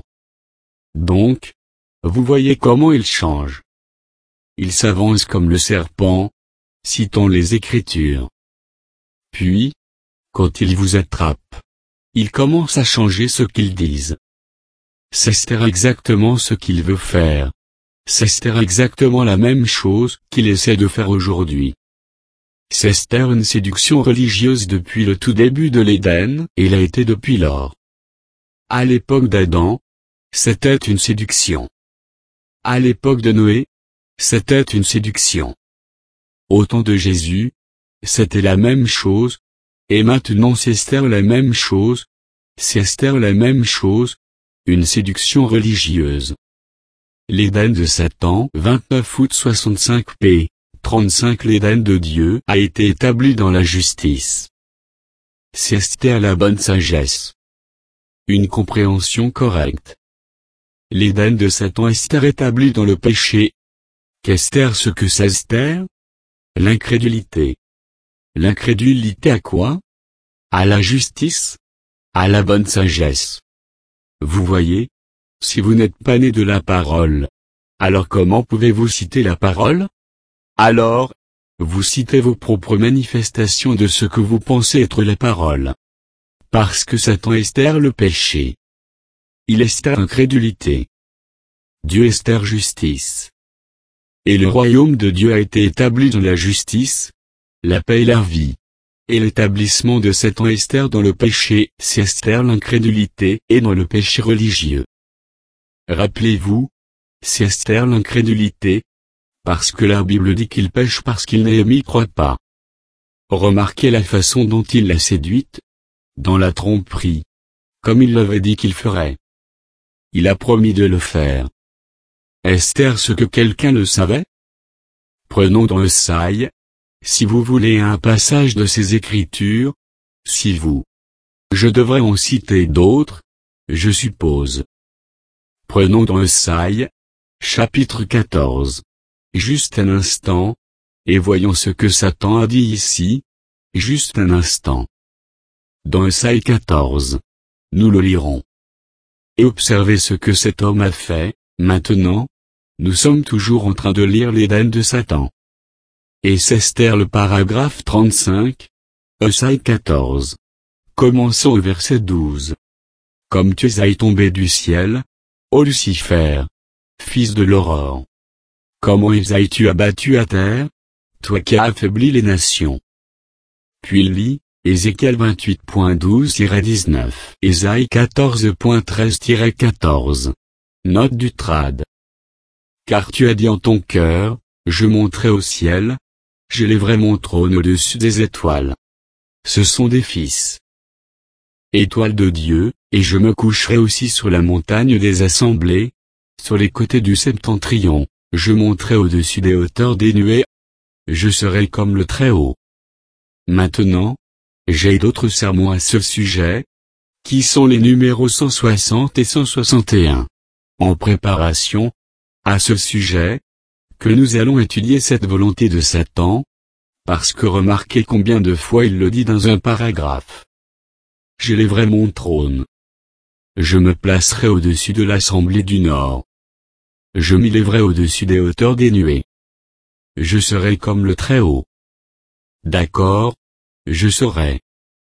S1: Donc, vous voyez comment il change. Il s'avance comme le serpent, citant les Écritures. Puis, quand il vous attrape, il commence à changer ce qu'ils disent. C'est Esther exactement ce qu'il veut faire. C'est Esther exactement la même chose qu'il essaie de faire aujourd'hui. C'est Esther une séduction religieuse depuis le tout début de l'Éden, et l'a été depuis lors. À l'époque d'Adam, c'était une séduction. À l'époque de Noé, c'était une séduction. Au temps de Jésus, c'était la même chose, et maintenant c'est Esther la même chose, c'est Esther la même chose, une séduction religieuse. L'Éden de Satan 29 août 65 p. 35 L'Éden de Dieu a été établi dans la justice. C'est Esther la bonne sagesse. Une compréhension correcte. L'Éden de Satan Esther établi dans le péché. Qu'Esther ce que c'est Esther? L'incrédulité. L'incrédulité à quoi? À la justice? À la bonne sagesse. Vous voyez? Si vous n'êtes pas né de la parole, alors comment pouvez-vous citer la parole? Alors, vous citez vos propres manifestations de ce que vous pensez être la parole. Parce que Satan Esther le péché. Il Esther incrédulité. Dieu Esther justice. Et le royaume de Dieu a été établi dans la justice, la paix et la vie. Et l'établissement de Satan Esther dans le péché, c'est Esther l'incrédulité et dans le péché religieux. Rappelez-vous, c'est Esther l'incrédulité, parce que la Bible dit qu'il pêche parce qu'il n'y croit pas. Remarquez la façon dont il l'a séduite, dans la tromperie, comme il l'avait dit qu'il ferait. Il a promis de le faire. Esther ce que quelqu'un le savait? Prenons dans Esaïe, si vous voulez un passage de ces Écritures, si vous. Je devrais en citer d'autres, je suppose. Prenons dans Esaïe, chapitre 14. Juste un instant, et voyons ce que Satan a dit ici, juste un instant. Dans Esaïe 14. Nous le lirons. Et observez ce que cet homme a fait, maintenant, nous sommes toujours en train de lire l'Éden de Satan. Et c'est Esther le paragraphe 35, Esaïe 14. Commençons au verset 12. Comme tu es tombé du ciel, ô Lucifer, fils de l'aurore. Comment Esaïe tu as battu à terre, toi qui as affaibli les nations. Puis lis, Ézéchiel 28.12-19, Ésaïe 14.13-14. Note du trad. Car tu as dit en ton cœur, je monterai au ciel, j'élèverai mon trône au-dessus des étoiles. Ce sont des fils. Étoiles de Dieu, et je me coucherai aussi sur la montagne des assemblées, sur les côtés du septentrion, je monterai au-dessus des hauteurs des nuées. Je serai comme le Très-Haut. Maintenant, j'ai d'autres sermons à ce sujet, qui sont les numéros 160 et 161. En préparation, à ce sujet, que nous allons étudier cette volonté de Satan, parce que remarquez combien de fois il le dit dans un paragraphe. J'élèverai mon trône. Je me placerai au-dessus de l'assemblée du Nord. Je m'élèverai au-dessus des hauteurs des nuées. Je serai comme le Très-Haut. D'accord, je serai.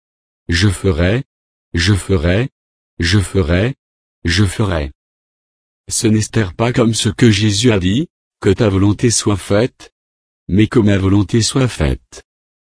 S1: Je ferai, je ferai, je ferai, je ferai. Ce n'est pas comme ce que Jésus a dit, que ta volonté soit faite, mais que ma volonté soit faite.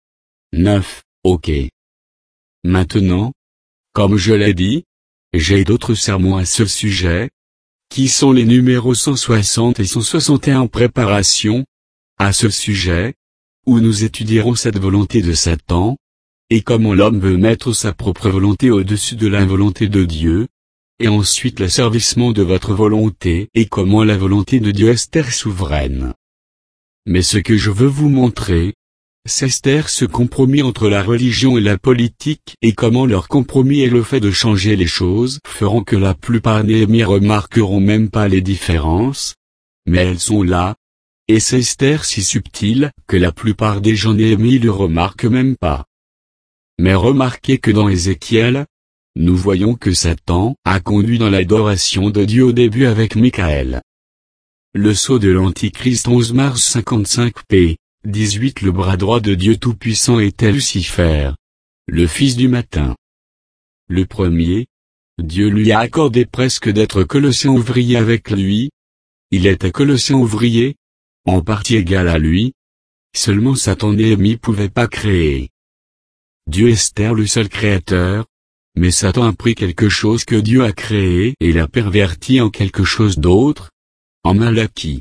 S1: 9. Ok. Maintenant, comme je l'ai dit, j'ai d'autres sermons à ce sujet, qui sont les numéros 160 et 161 en préparation, à ce sujet, où nous étudierons cette volonté de Satan, et comment l'homme veut mettre sa propre volonté au-dessus de la volonté de Dieu, et ensuite l'asservissement de votre volonté et comment la volonté de Dieu est souveraine. Mais ce que je veux vous montrer, c'est ce compromis entre la religion et la politique et comment leur compromis et le fait de changer les choses feront que la plupart d'ennemis remarqueront même pas les différences, mais elles sont là, et c'est si subtil que la plupart des gens ennemis le remarquent même pas. Mais remarquez que dans Ézéchiel, nous voyons que Satan a conduit dans l'adoration de Dieu au début avec Michaël. Le sceau de l'Antichrist 11 mars 55 p. 18 Le bras droit de Dieu Tout-Puissant était Lucifer, le fils du matin. Le premier, Dieu lui a accordé presque d'être colossien ouvrier avec lui. Il était colossien ouvrier, en partie égal à lui. Seulement Satan ennemi pouvait pas créer. Dieu est le seul créateur, mais Satan a pris quelque chose que Dieu a créé et l'a perverti en quelque chose d'autre, en Malachie.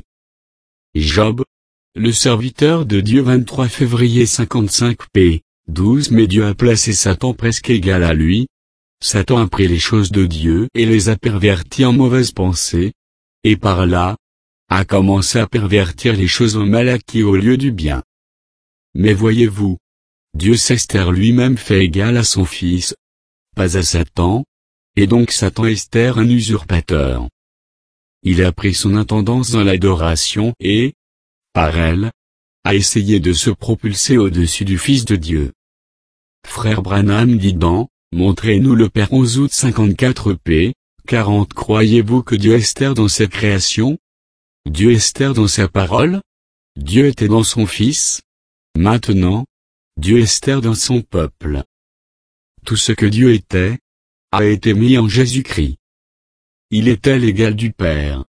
S1: Job, le serviteur de Dieu 23 février 55 p. 12 Mais Dieu a placé Satan presque égal à lui. Satan a pris les choses de Dieu et les a perverties en mauvaises pensées, et par là, a commencé à pervertir les choses en Malachie au lieu du bien. Mais voyez-vous, Dieu s'est lui-même fait égal à son Fils, pas à Satan, et donc Satan est un usurpateur. Il a pris son intendance dans l'adoration et, par elle, a essayé de se propulser au-dessus du Fils de Dieu. Frère Branham dit dans Montrez-nous le Père 11 août 54 p. 40 Croyez-vous que Dieu est dans sa création? Dieu est dans sa parole? Dieu était dans son Fils? Maintenant, Dieu est dans son peuple. Tout ce que Dieu était, a été mis en Jésus-Christ. Il était l'égal du Père.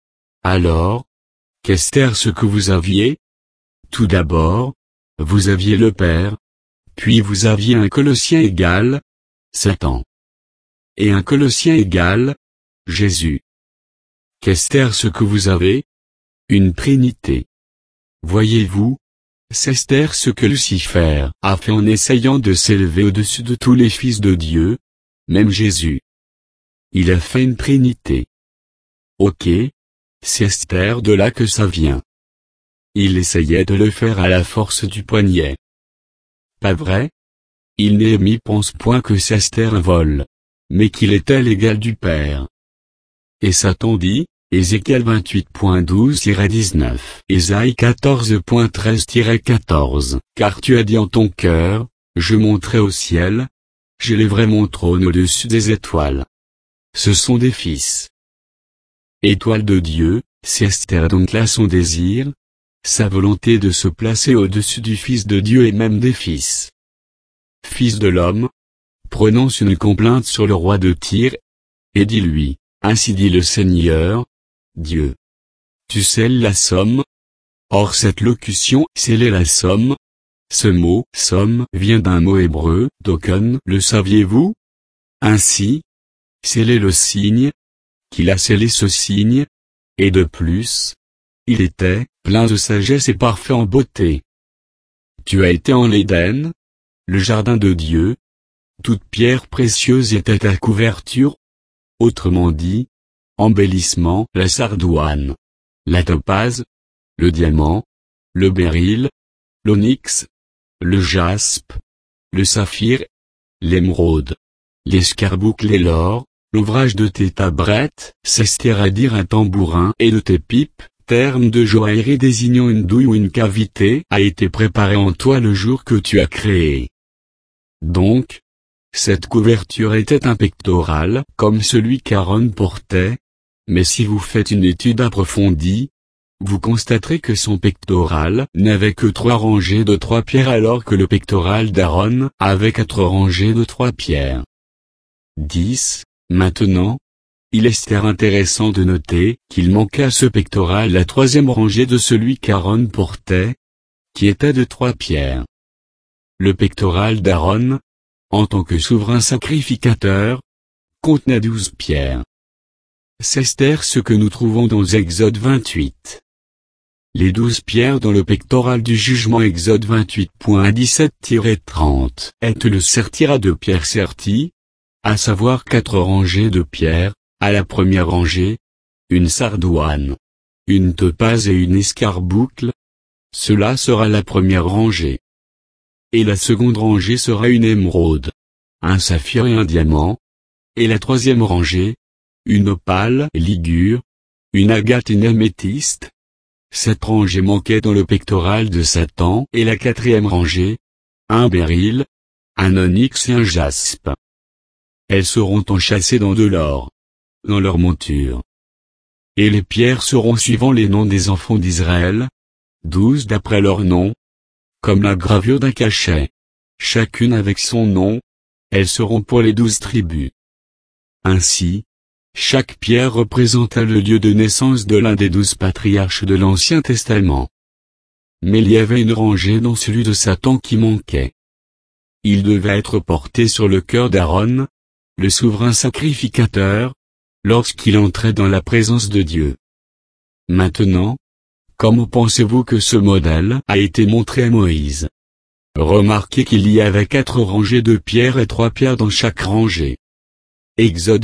S1: Alors, qu'est-ce ce que vous aviez? Tout d'abord, vous aviez le Père, puis vous aviez un Colossien égal, Satan. Et un Colossien égal, Jésus. Qu'est-ce ce que vous avez? Une Trinité. Voyez-vous, c'est ce que Lucifer a fait en essayant de s'élever au-dessus de tous les fils de Dieu, même Jésus. Il a fait une Trinité. Ok, c'est de là que ça vient. Il essayait de le faire à la force du poignet. Pas vrai? Il Néhémie pense point que c'est un vol, mais qu'il était l'égal du Père. Et Satan dit, Ézéchiel 28.12-19, Ésaïe 14.13-14, Car tu as dit en ton cœur, je monterai au ciel, j'élèverai mon trône au-dessus des étoiles. Ce sont des fils. Étoile de Dieu, c'est donc là son désir, sa volonté de se placer au-dessus du Fils de Dieu et même des fils. Fils de l'homme, prononce une complainte sur le roi de Tyr, et dis-lui, ainsi dit le Seigneur, Dieu. Tu scelles la somme? Or cette locution, scellez la somme. Ce mot, somme, vient d'un mot hébreu, token, le saviez-vous? Ainsi, scellez le signe, qu'il a scellé ce signe, et de plus, il était, plein de sagesse et parfait en beauté. Tu as été en Éden, le jardin de Dieu. Toute pierre précieuse était ta couverture. Autrement dit, embellissement, la sardoine, la topaze, le diamant, le béryl, l'onyx, le jaspe, le saphir, l'émeraude, l'escarboucle et l'or, l'ouvrage de tes tabrettes, c'est-à-dire un tambourin et de tes pipes, terme de joaillerie désignant une douille ou une cavité, a été préparé en toi le jour que tu as créé. Donc, cette couverture était un pectoral, comme celui qu'Aaron portait, mais si vous faites une étude approfondie, vous constaterez que son pectoral n'avait que 3 rangées de 3 pierres alors que le pectoral d'Aaron avait 4 rangées de 3 pierres. 10. Maintenant, il est intéressant de noter qu'il manquait à ce pectoral la 3e rangée de celui qu'Aaron portait, qui était de 3 pierres. Le pectoral d'Aaron, en tant que souverain sacrificateur, contenait 12 pierres. C'est ce que nous trouvons dans Exode 28. Les 12 pierres dans le pectoral du jugement Exode 28.17-30 est le sertira de pierres serties, à savoir 4 rangées de pierres, à la première rangée, une sardoine, une topaze et une escarboucle. Cela sera la première rangée. Et la seconde rangée sera une émeraude, un saphir et un diamant. Et la 3e rangée, une opale et ligure, une agate et une améthyste. Cette rangée manquait dans le pectoral de Satan. Et la 4e rangée, un béryl, un onyx et un jaspe. Elles seront enchâssées dans de l'or, dans leur monture. Et les pierres seront suivant les noms des enfants d'Israël, 12 d'après leur nom, comme la gravure d'un cachet, chacune avec son nom. Elles seront pour les 12 tribus. Ainsi, chaque pierre représenta le lieu de naissance de l'un des 12 patriarches de l'Ancien Testament. Mais il y avait une rangée dans celui de Satan qui manquait. Il devait être porté sur le cœur d'Aaron, le souverain sacrificateur, lorsqu'il entrait dans la présence de Dieu. Maintenant, comment pensez-vous que ce modèle a été montré à Moïse? Remarquez qu'il y avait 4 rangées de pierres et 3 pierres dans chaque rangée. Exode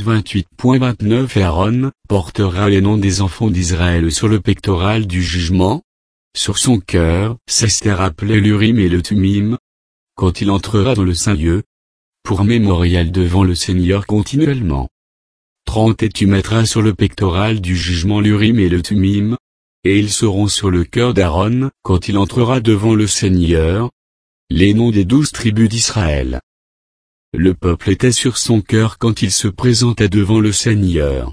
S1: 28.29 Aaron portera les noms des enfants d'Israël sur le pectoral du jugement. Sur son cœur, c'est appelé l'Urim et le Thummim. Quand il entrera dans le Saint-Lieu, pour mémorial devant le Seigneur continuellement. 30 Et tu mettras sur le pectoral du jugement l'Urim et le Thummim, et ils seront sur le cœur d'Aaron quand il entrera devant le Seigneur, les noms des 12 tribus d'Israël. Le peuple était sur son cœur quand il se présentait devant le Seigneur.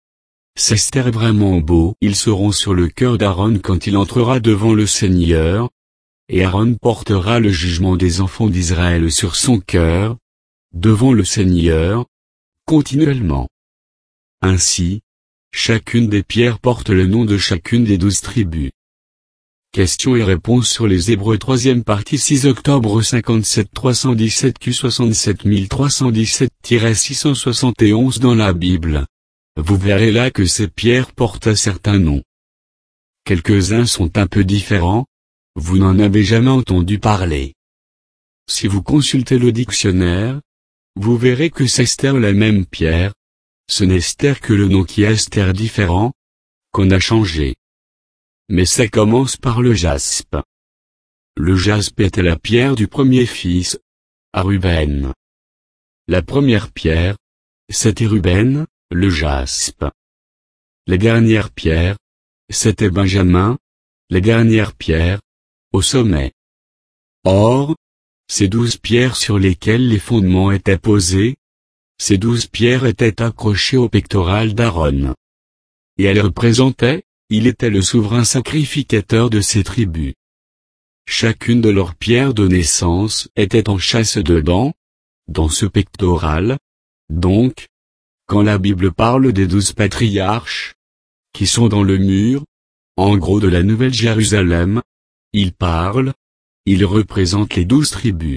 S1: C'est vraiment beau. Ils seront sur le cœur d'Aaron quand il entrera devant le Seigneur, et Aaron portera le jugement des enfants d'Israël sur son cœur, devant le Seigneur, continuellement. Ainsi, chacune des pierres porte le nom de chacune des 12 tribus. Questions et réponses sur les Hébreux 3e partie 6 octobre 57 317 Q 67317-671 dans la Bible. Vous verrez là que ces pierres portent un certain nom. Quelques-uns sont un peu différents, vous n'en avez jamais entendu parler. Si vous consultez le dictionnaire, vous verrez que c'est Esther la même pierre, ce n'est Esther que le nom qui est Esther différent, qu'on a changé. Mais ça commence par le jaspe. Le jaspe était la pierre du premier fils, à Ruben. La première pierre, c'était Ruben, le jaspe. La dernière pierre, c'était Benjamin, la dernière pierre, au sommet. Or, ces 12 pierres sur lesquelles les fondements étaient posés, ces 12 pierres étaient accrochées au pectoral d'Aaron. Et elles représentaient, il était le souverain sacrificateur de ces tribus. Chacune de leurs pierres de naissance était en chasse dedans, dans ce pectoral. Donc, quand la Bible parle des 12 patriarches, qui sont dans le mur, en gros de la Nouvelle Jérusalem. Il parle. Il représente les 12 tribus.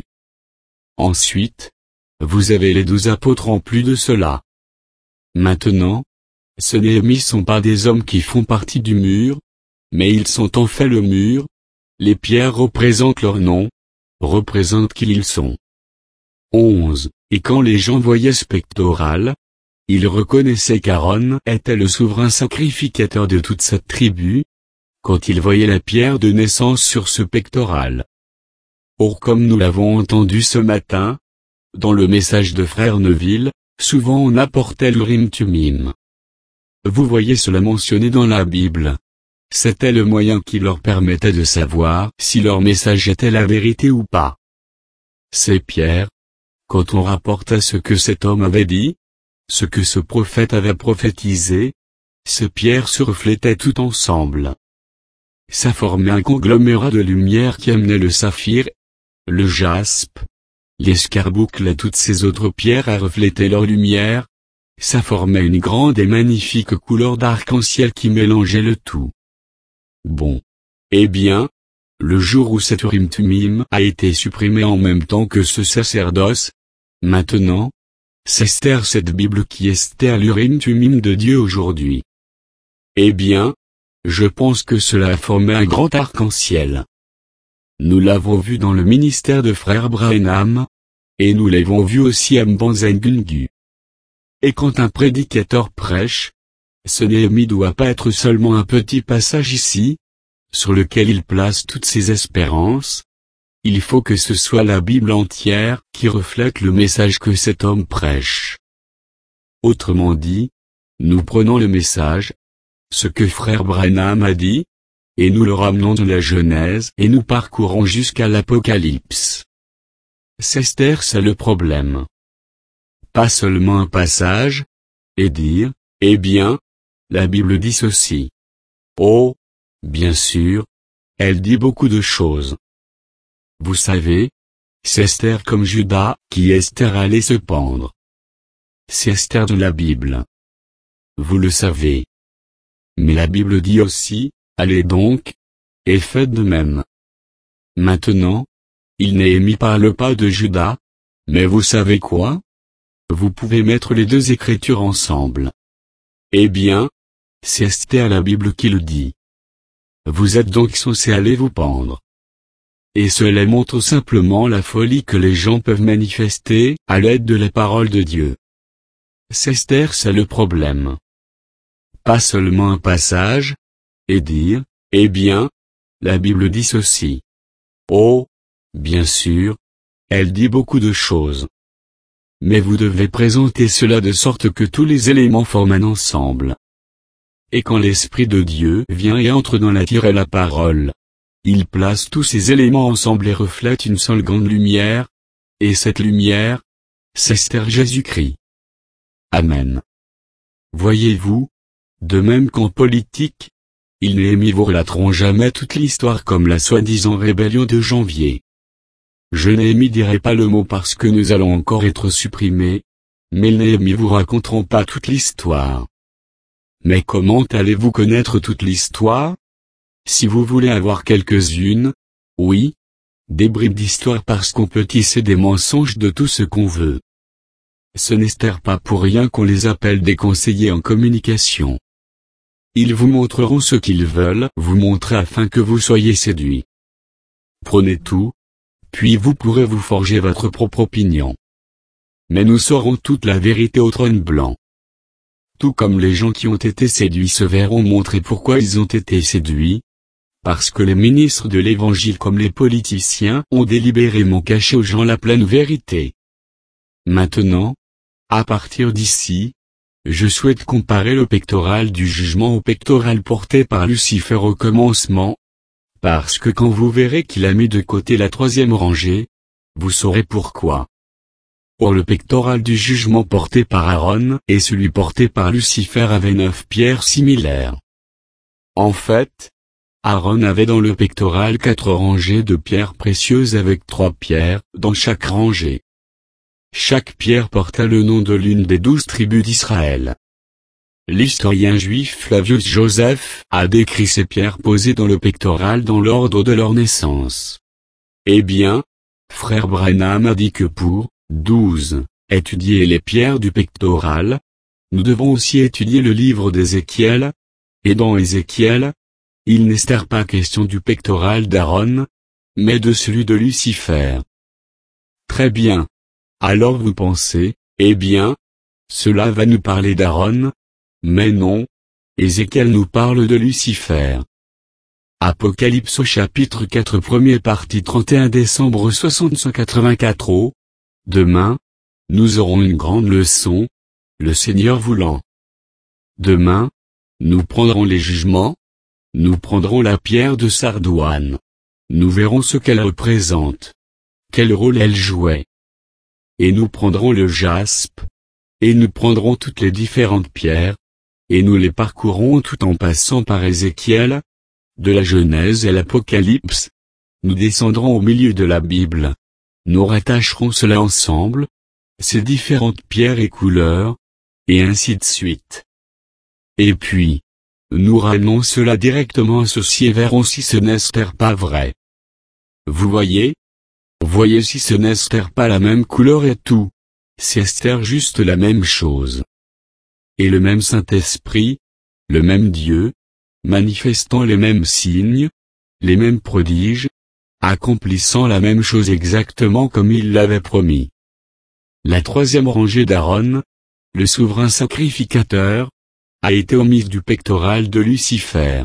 S1: Ensuite, vous avez les 12 apôtres en plus de cela. Maintenant, ce Néhémie sont pas des hommes qui font partie du mur, mais ils sont en fait le mur. Les pierres représentent leur nom, représentent qui ils sont. 11. Et quand les gens voyaient ce pectoral, ils reconnaissaient qu'Aaron était le souverain sacrificateur de toute cette tribu, quand ils voyaient la pierre de naissance sur ce pectoral. Or comme nous l'avons entendu ce matin, dans le message de Frère Neville, souvent on apportait l'Urim Tumim. Vous voyez cela mentionné dans la Bible. C'était le moyen qui leur permettait de savoir si leur message était la vérité ou pas. Ces pierres, quand on rapportait ce que cet homme avait dit, ce que ce prophète avait prophétisé, ces pierres se reflétaient tout ensemble. Ça formait un conglomérat de lumière qui amenait le saphir, le jaspe, l'escarboucle et toutes ces autres pierres à refléter leur lumière. Ça formait une grande et magnifique couleur d'arc-en-ciel qui mélangeait le tout. Bon. Eh bien, le jour où cet Urim Tumim a été supprimé en même temps que ce sacerdoce, maintenant, c'est cette Bible qui est l'Urim Tumim de Dieu aujourd'hui. Eh bien, je pense que cela a formé un grand arc-en-ciel. Nous l'avons vu dans le ministère de Frère Branham, et nous l'avons vu aussi à Mbanzen Gungu. Et quand un prédicateur prêche, ce Néhémie doit pas être seulement un petit passage ici, sur lequel il place toutes ses espérances. Il faut que ce soit la Bible entière qui reflète le message que cet homme prêche. Autrement dit, nous prenons le message, ce que Frère Branham a dit, et nous le ramenons de la Genèse et nous parcourons jusqu'à l'Apocalypse. C'est le problème. Pas seulement un passage, et dire, eh bien, la Bible dit ceci. Oh, bien sûr, elle dit beaucoup de choses. Vous savez, c'est Esther comme Judas qui Esther allait se pendre. C'est Esther de la Bible. Vous le savez. Mais la Bible dit aussi, allez donc, et faites de même. Maintenant, il n'est émis par le pas de Judas, mais vous savez quoi? Vous pouvez mettre les deux écritures ensemble. Eh bien, c'est la Bible qui le dit. Vous êtes donc censé aller vous pendre. Et cela montre simplement la folie que les gens peuvent manifester à l'aide de la parole de Dieu. C'est le problème. Pas seulement un passage, et dire, eh bien, la Bible dit ceci. Oh, bien sûr, elle dit beaucoup de choses. Mais vous devez présenter cela de sorte que tous les éléments forment un ensemble. Et quand l'Esprit de Dieu vient et entre dans la parole, il place tous ces éléments ensemble et reflète une seule grande lumière, et cette lumière, c'est Jésus-Christ. Amen. Voyez-vous, de même qu'en politique, ils Néhémie vous relateront jamais toute l'histoire comme la soi-disant rébellion de janvier. Je Néhémie dirai pas le mot parce que nous allons encore être supprimés, mais Néhémie vous raconteront pas toute l'histoire. Mais comment allez-vous connaître toute l'histoire? Si vous voulez avoir quelques-unes, oui, des bribes d'histoire parce qu'on peut tisser des mensonges de tout ce qu'on veut. Ce n'est pas pour rien qu'on les appelle des conseillers en communication. Ils vous montreront ce qu'ils veulent vous montrer afin que vous soyez séduits. Prenez tout, puis vous pourrez vous forger votre propre opinion. Mais nous saurons toute la vérité au trône blanc. Tout comme les gens qui ont été séduits se verront montrer pourquoi ils ont été séduits. Parce que les ministres de l'Évangile comme les politiciens ont délibérément caché aux gens la pleine vérité. Maintenant, à partir d'ici, je souhaite comparer le pectoral du jugement au pectoral porté par Lucifer au commencement, parce que quand vous verrez qu'il a mis de côté la troisième rangée, vous saurez pourquoi. Or le pectoral du jugement porté par Aaron et celui porté par Lucifer avaient 9 pierres similaires. En fait, Aaron avait dans le pectoral 4 rangées de pierres précieuses avec 3 pierres dans chaque rangée. Chaque pierre portait le nom de l'une des 12 tribus d'Israël. L'historien juif Flavius Joseph a décrit ces pierres posées dans le pectoral dans l'ordre de leur naissance. Eh bien, frère Branham a dit que pour 12 étudier les pierres du pectoral, nous devons aussi étudier le livre d'Ézéchiel, et dans Ézéchiel, il n'est pas question du pectoral d'Aaron, mais de celui de Lucifer. Très bien. Alors vous pensez, eh bien, cela va nous parler d'Aaron, mais non, Ézéchiel nous parle de Lucifer. Apocalypse au chapitre 4 première partie 31 décembre 1684 Oh, demain, nous aurons une grande leçon, le Seigneur voulant. Demain, nous prendrons les jugements, nous prendrons la pierre de sardoine. Nous verrons ce qu'elle représente, quel rôle elle jouait. Et nous prendrons le jaspe, et nous prendrons toutes les différentes pierres, et nous les parcourrons tout en passant par Ézéchiel, de la Genèse et l'Apocalypse. Nous descendrons au milieu de la Bible. Nous rattacherons cela ensemble, ces différentes pierres et couleurs, et ainsi de suite. Et puis, nous ramenons cela directement associé et verrons si ce n'est pas vrai. Vous voyez? Voyez si ce n'est pas la même couleur et tout. C'est juste la même chose. Et le même Saint-Esprit, le même Dieu, manifestant les mêmes signes, les mêmes prodiges, accomplissant la même chose exactement comme il l'avait promis. La troisième rangée d'Aaron, le souverain sacrificateur, a été omise du pectoral de Lucifer.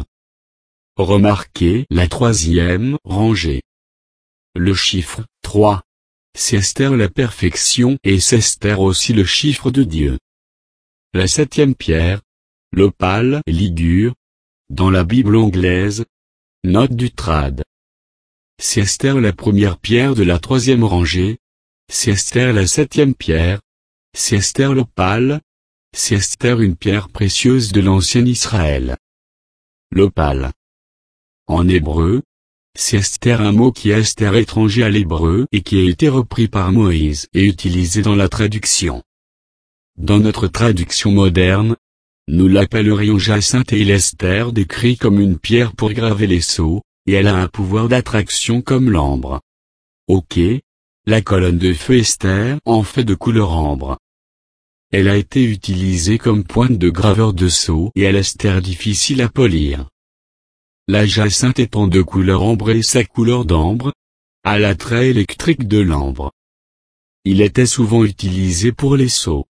S1: Remarquez la troisième rangée. Le chiffre 3. C'est la perfection et c'est aussi le chiffre de Dieu. La septième pierre, l'opale ligure, dans la Bible anglaise, note du trad. C'est la première pierre de la troisième rangée, c'est la septième pierre, c'est l'opale, c'est une pierre précieuse de l'ancien Israël. L'opale. En hébreu, c'est un mot qui est étranger à l'hébreu et qui a été repris par Moïse et utilisé dans la traduction. Dans notre traduction moderne, nous l'appellerions jacinthe et il est décrit comme une pierre pour graver les sceaux, et elle a un pouvoir d'attraction comme l'ambre. Ok, la colonne de feu Esther en fait de couleur ambre. Elle a été utilisée comme pointe de graveur de sceaux et elle est difficile à polir. La jacinthe étant de couleur ambre et sa couleur d'ambre, a l'attrait électrique de l'ambre. Il était souvent utilisé pour les sceaux.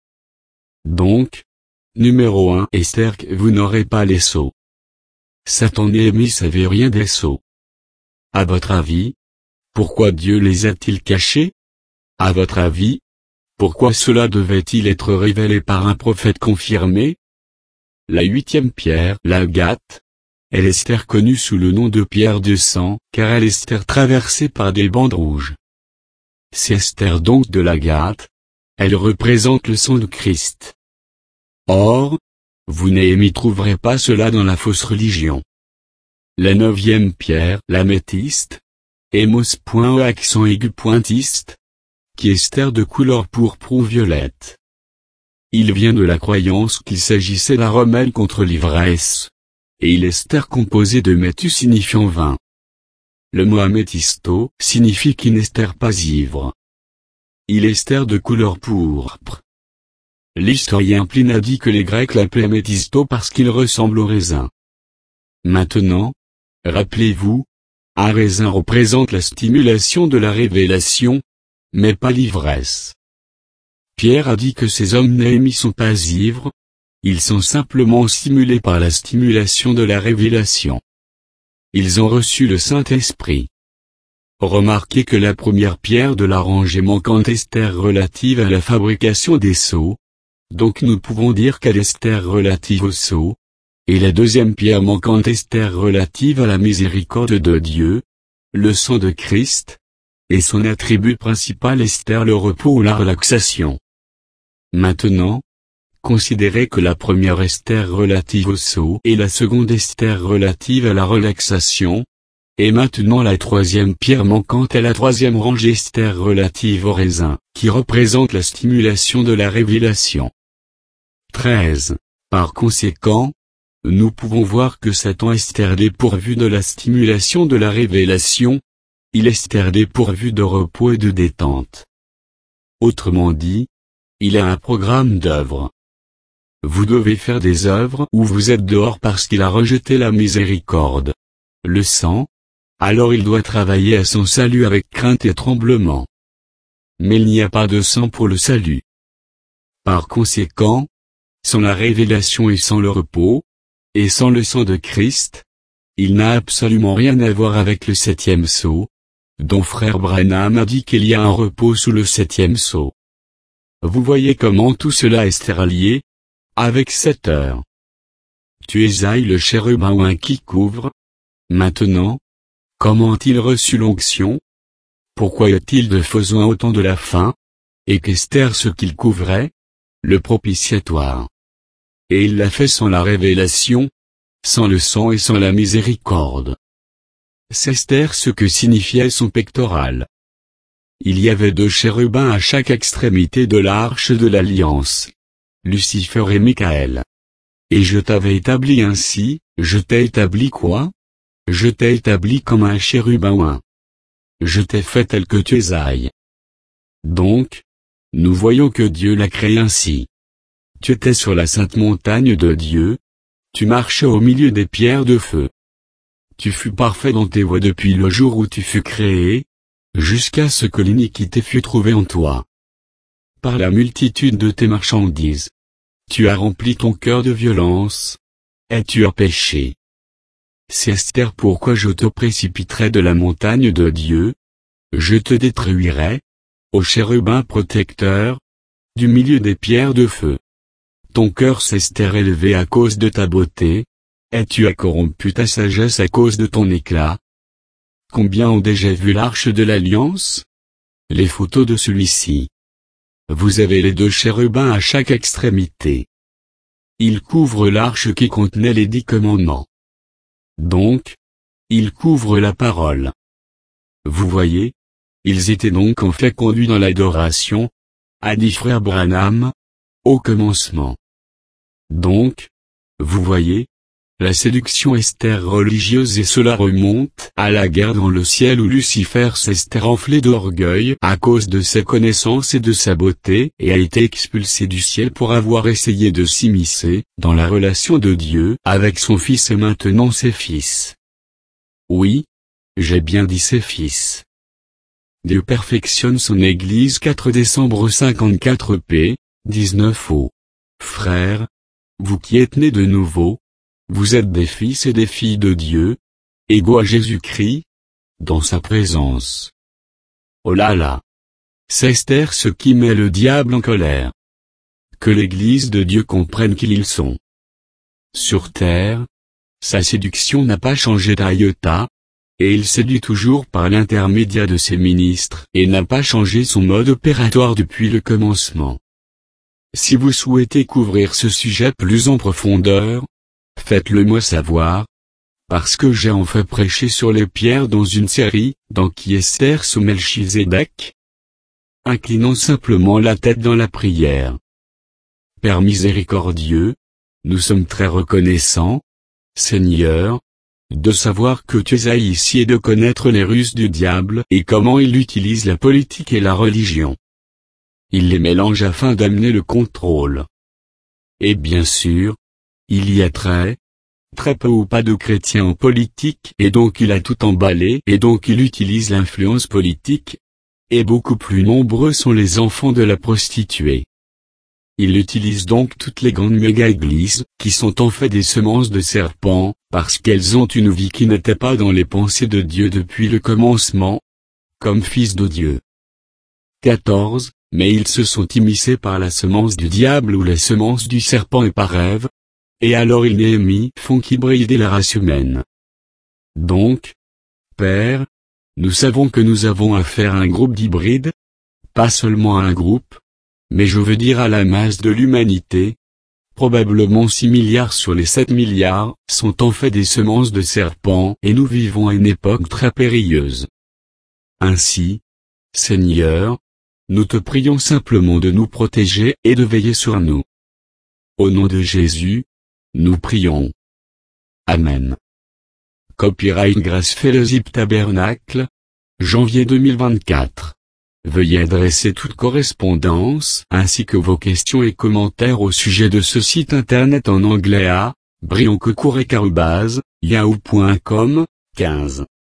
S1: Donc, numéro 1 Esther, vous n'aurez pas les sceaux. Satan et Néhémie savaient rien des sceaux. À votre avis, pourquoi Dieu les a-t-il cachés? À votre avis, pourquoi cela devait-il être révélé par un prophète confirmé? La huitième pierre, l'agate, elle est connue sous le nom de pierre de sang, car elle est traversée par des bandes rouges. C'est donc de l'agate, elle représente le sang de Christ. Or, vous n'y trouverez pas cela dans la fausse religion. La neuvième pierre, l'améthyste, émos point accent aigu pointiste, qui est de couleur pourpre ou violette. Il vient de la croyance qu'il s'agissait d'un remède contre l'ivresse, et il est composé de métu signifiant vin. Le mot améthysto signifie qu'il n'est pas ivre. Il est de couleur pourpre. L'historien Pline a dit que les Grecs l'appelaient améthysto parce qu'il ressemble au raisin. Maintenant, rappelez-vous, un raisin représente la stimulation de la révélation, mais pas l'ivresse. Pierre a dit que ces hommes Néhémie sont pas ivres, ils sont simplement stimulés par la stimulation de la révélation. Ils ont reçu le Saint-Esprit. Remarquez que la première pierre de la rangée manquante est relative à la fabrication des sceaux, donc nous pouvons dire qu'elle est relative aux sceaux, et la deuxième pierre manquante est relative à la miséricorde de Dieu, le sang de Christ, et son attribut principal est le repos ou la relaxation. Maintenant, considérez que la première est relative au sceau et la seconde est relative à la relaxation, et maintenant la troisième pierre manquante est la troisième rangée est relative au raisin, qui représente la stimulation de la révélation. 13. Par conséquent, nous pouvons voir que Satan est dépourvu de la stimulation de la révélation, il est dépourvu de repos et de détente. Autrement dit, il a un programme d'œuvres. Vous devez faire des œuvres ou vous êtes dehors parce qu'il a rejeté la miséricorde. Le sang, alors il doit travailler à son salut avec crainte et tremblement. Mais il n'y a pas de sang pour le salut. Par conséquent, sans la révélation et sans le repos, et sans le sang de Christ, il n'a absolument rien à voir avec le 7e sceau, dont frère Branham a dit qu'il y a un repos sous le 7e sceau. Vous voyez comment tout cela est lié, avec 7 heures. Tu Ésaïe le chérubin qui couvre. Maintenant, comment a-t-il reçu l'onction? Pourquoi est-il de faisant autant de la faim? Et qu'Esther ce qu'il couvrait? Le propitiatoire. Et il l'a fait sans la révélation, sans le sang et sans la miséricorde. C'est Esther ce que signifiait son pectoral. Il y avait 2 chérubins à chaque extrémité de l'arche de l'alliance. Lucifer et Michael. Et je t'avais établi ainsi, je t'ai établi quoi? Je t'ai établi comme un chérubin. Je t'ai fait tel que tu es. Donc, nous voyons que Dieu l'a créé ainsi. Tu étais sur la sainte montagne de Dieu. Tu marchais au milieu des pierres de feu. Tu fus parfait dans tes voies depuis le jour où tu fus créé, jusqu'à ce que l'iniquité fût trouvée en toi. Par la multitude de tes marchandises, tu as rempli ton cœur de violence, et tu as péché. C'est Esther pourquoi je te précipiterai de la montagne de Dieu, je te détruirai, ô chérubin protecteur, du milieu des pierres de feu. Ton cœur s'est élevé à cause de ta beauté, et tu as corrompu ta sagesse à cause de ton éclat. Combien ont déjà vu l'arche de l'alliance? Les photos de celui-ci. Vous avez les 2 chérubins à chaque extrémité. Ils couvrent l'arche qui contenait les 10 commandements. Donc, ils couvrent la parole. Vous voyez, ils étaient donc en fait conduits dans l'adoration, a dit frère Branham, au commencement. Donc, vous voyez, la séduction Esther religieuse et cela remonte à la guerre dans le ciel où Lucifer s'est enflé d'orgueil à cause de ses connaissances et de sa beauté et a été expulsé du ciel pour avoir essayé de s'immiscer dans la relation de Dieu avec son fils et maintenant ses fils. Oui, j'ai bien dit ses fils. Dieu perfectionne son Église 4 décembre 54 p. 19 au. Frères, vous qui êtes nés de nouveau, vous êtes des fils et des filles de Dieu, égaux à Jésus-Christ, dans sa présence. Oh là là! C'est Esther ce qui met le diable en colère. Que l'Église de Dieu comprenne qui ils sont. Sur terre, sa séduction n'a pas changé d'iota, et il séduit toujours par l'intermédiaire de ses ministres et n'a pas changé son mode opératoire depuis le commencement. Si vous souhaitez couvrir ce sujet plus en profondeur, faites-le moi savoir, parce que j'ai en fait prêché sur les pierres dans une série, dans qui Esther sous Melchizedek. Inclinons simplement la tête dans la prière. Père miséricordieux, nous sommes très reconnaissants, Seigneur, de savoir que tu es ici et de connaître les ruses du diable et comment il utilise la politique et la religion. Il les mélange afin d'amener le contrôle. Et bien sûr, il y a très peu ou pas de chrétiens en politique et donc il a tout emballé et donc il utilise l'influence politique. Et beaucoup plus nombreux sont les enfants de la prostituée. Il utilise donc toutes les grandes méga-églises, qui sont en fait des semences de serpents, parce qu'elles ont une vie qui n'était pas dans les pensées de Dieu depuis le commencement, comme fils de Dieu. 14. Mais ils se sont immiscés par la semence du diable ou la semence du serpent et par Ève, et alors ils Néhémie font qu'hybrider la race humaine. Donc, Père, nous savons que nous avons affaire à un groupe d'hybrides, pas seulement à un groupe, mais je veux dire à la masse de l'humanité. Probablement 6 milliards sur les 7 milliards sont en fait des semences de serpents et nous vivons à une époque très périlleuse. Ainsi, Seigneur, nous te prions simplement de nous protéger et de veiller sur nous. Au nom de Jésus, nous prions. Amen. Copyright Grace Fellowship Tabernacle, janvier 2024. Veuillez adresser toute correspondance ainsi que vos questions et commentaires au sujet de ce site internet en anglais à brioncocourec@yahoo.com, 15.